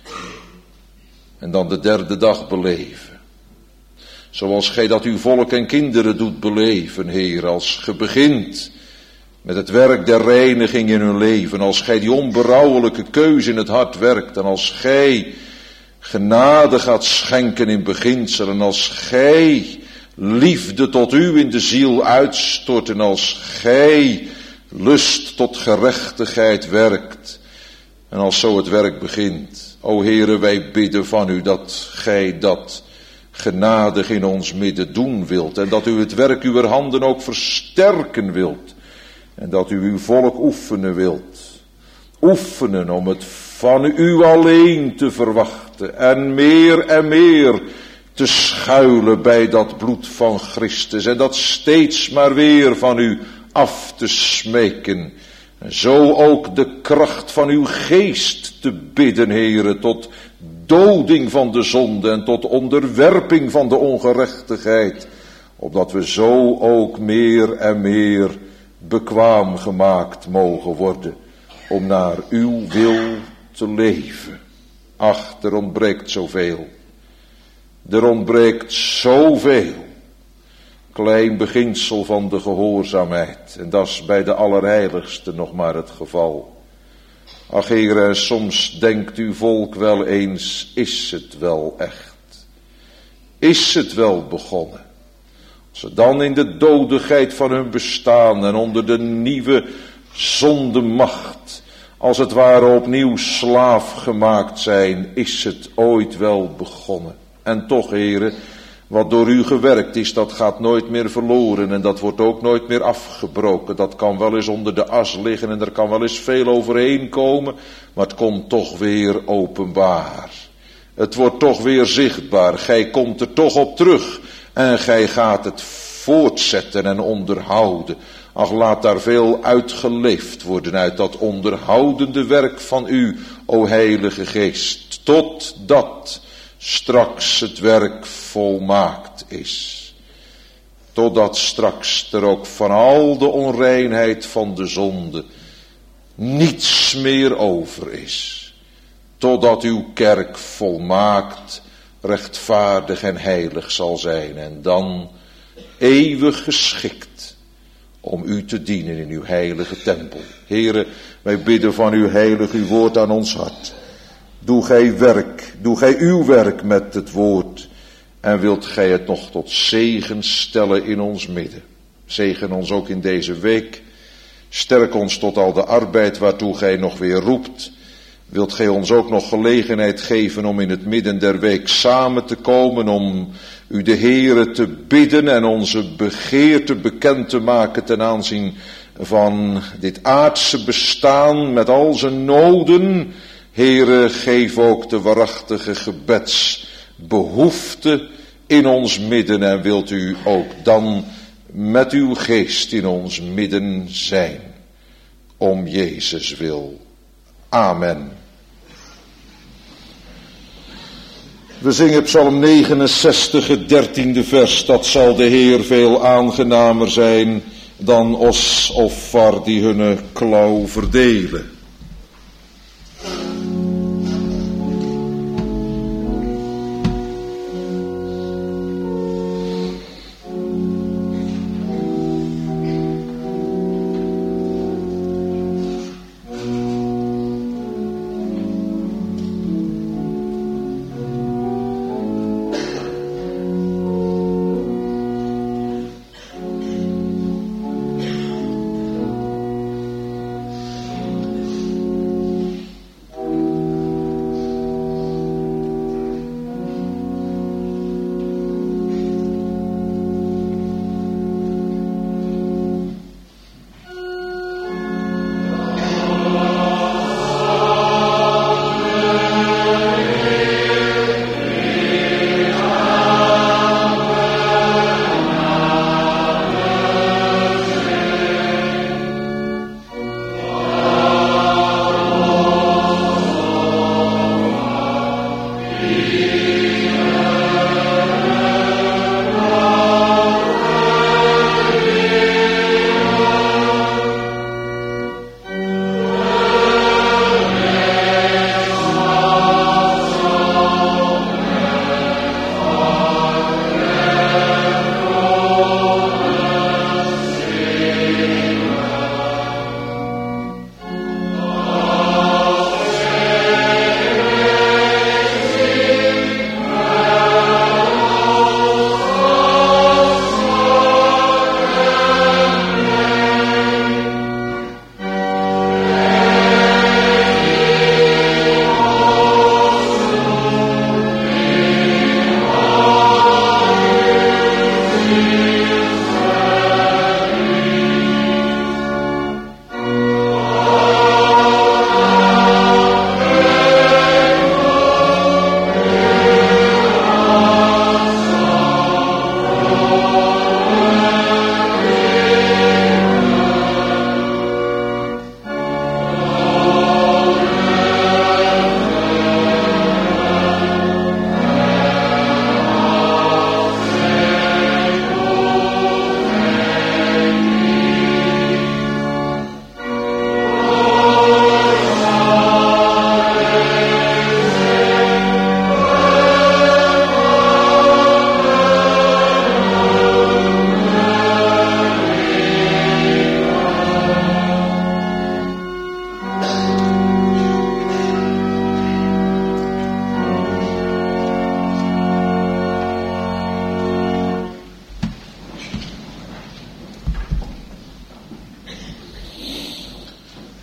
En dan de derde dag beleven. Zoals gij dat uw volk en kinderen doet beleven, Heer. Als ge begint met het werk der reiniging in hun leven. Als gij die onberouwelijke keuze in het hart werkt. En als gij genade gaat schenken in beginsel. En als gij liefde tot u in de ziel uitstort. En als gij lust tot gerechtigheid werkt. En als zo het werk begint. O Heere, wij bidden van u dat gij dat genadig in ons midden doen wilt. En dat u het werk uw handen ook versterken wilt. En dat u uw volk oefenen wilt. Oefenen om het van u alleen te verwachten. En meer te schuilen bij dat bloed van Christus. En dat steeds maar weer van u af te smeken. En zo ook de kracht van uw geest te bidden, Heere, tot doding van de zonde en tot onderwerping van de ongerechtigheid. Opdat we zo ook meer en meer bekwaam gemaakt mogen worden om naar uw wil te leven. Ach, er ontbreekt zoveel. Er ontbreekt zoveel. Klein beginsel van de gehoorzaamheid. En dat is bij de Allerheiligste nog maar het geval. Ach Heere, soms denkt uw volk wel eens, is het wel echt? Is het wel begonnen? Als ze dan in de dodigheid van hun bestaan en onder de nieuwe zondemacht als het ware opnieuw slaaf gemaakt zijn, is het ooit wel begonnen. En toch, Heere, wat door u gewerkt is, dat gaat nooit meer verloren en dat wordt ook nooit meer afgebroken. Dat kan wel eens onder de as liggen en er kan wel eens veel overheen komen, maar het komt toch weer openbaar. Het wordt toch weer zichtbaar. Gij komt er toch op terug en gij gaat het voortzetten en onderhouden. Ach, laat daar veel uitgeleefd worden uit dat onderhoudende werk van u, o Heilige Geest, totdat straks het werk volmaakt is. Totdat straks er ook van al de onreinheid van de zonde niets meer over is. Totdat uw kerk volmaakt, rechtvaardig en heilig zal zijn. En dan eeuwig geschikt om u te dienen in uw heilige tempel. Heere, wij bidden van uw heilig uw woord aan ons hart. Doe gij uw werk met het woord. En wilt gij het nog tot zegen stellen in ons midden. Zegen ons ook in deze week. Sterk ons tot al de arbeid waartoe gij nog weer roept. Wilt gij ons ook nog gelegenheid geven om in het midden der week samen te komen, om u de Heere te bidden en onze begeerte bekend te maken ten aanzien van dit aardse bestaan met al zijn noden. Heere, geef ook de waarachtige gebedsbehoefte in ons midden en wilt u ook dan met uw geest in ons midden zijn. Om Jezus wil. Amen. We zingen Psalm 69, het 13e vers. Dat zal de Heer veel aangenamer zijn dan os of var die hunne klauw verdelen.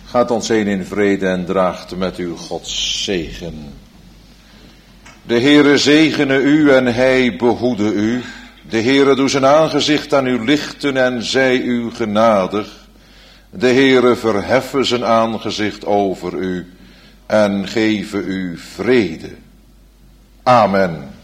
Gaat ons heen in vrede en draagt met u Gods zegen. De Heere zegene u en hij behoede u. De Heere doe zijn aangezicht aan u lichten en zij u genadig. De Heere verheffen zijn aangezicht over u en geven u vrede. Amen.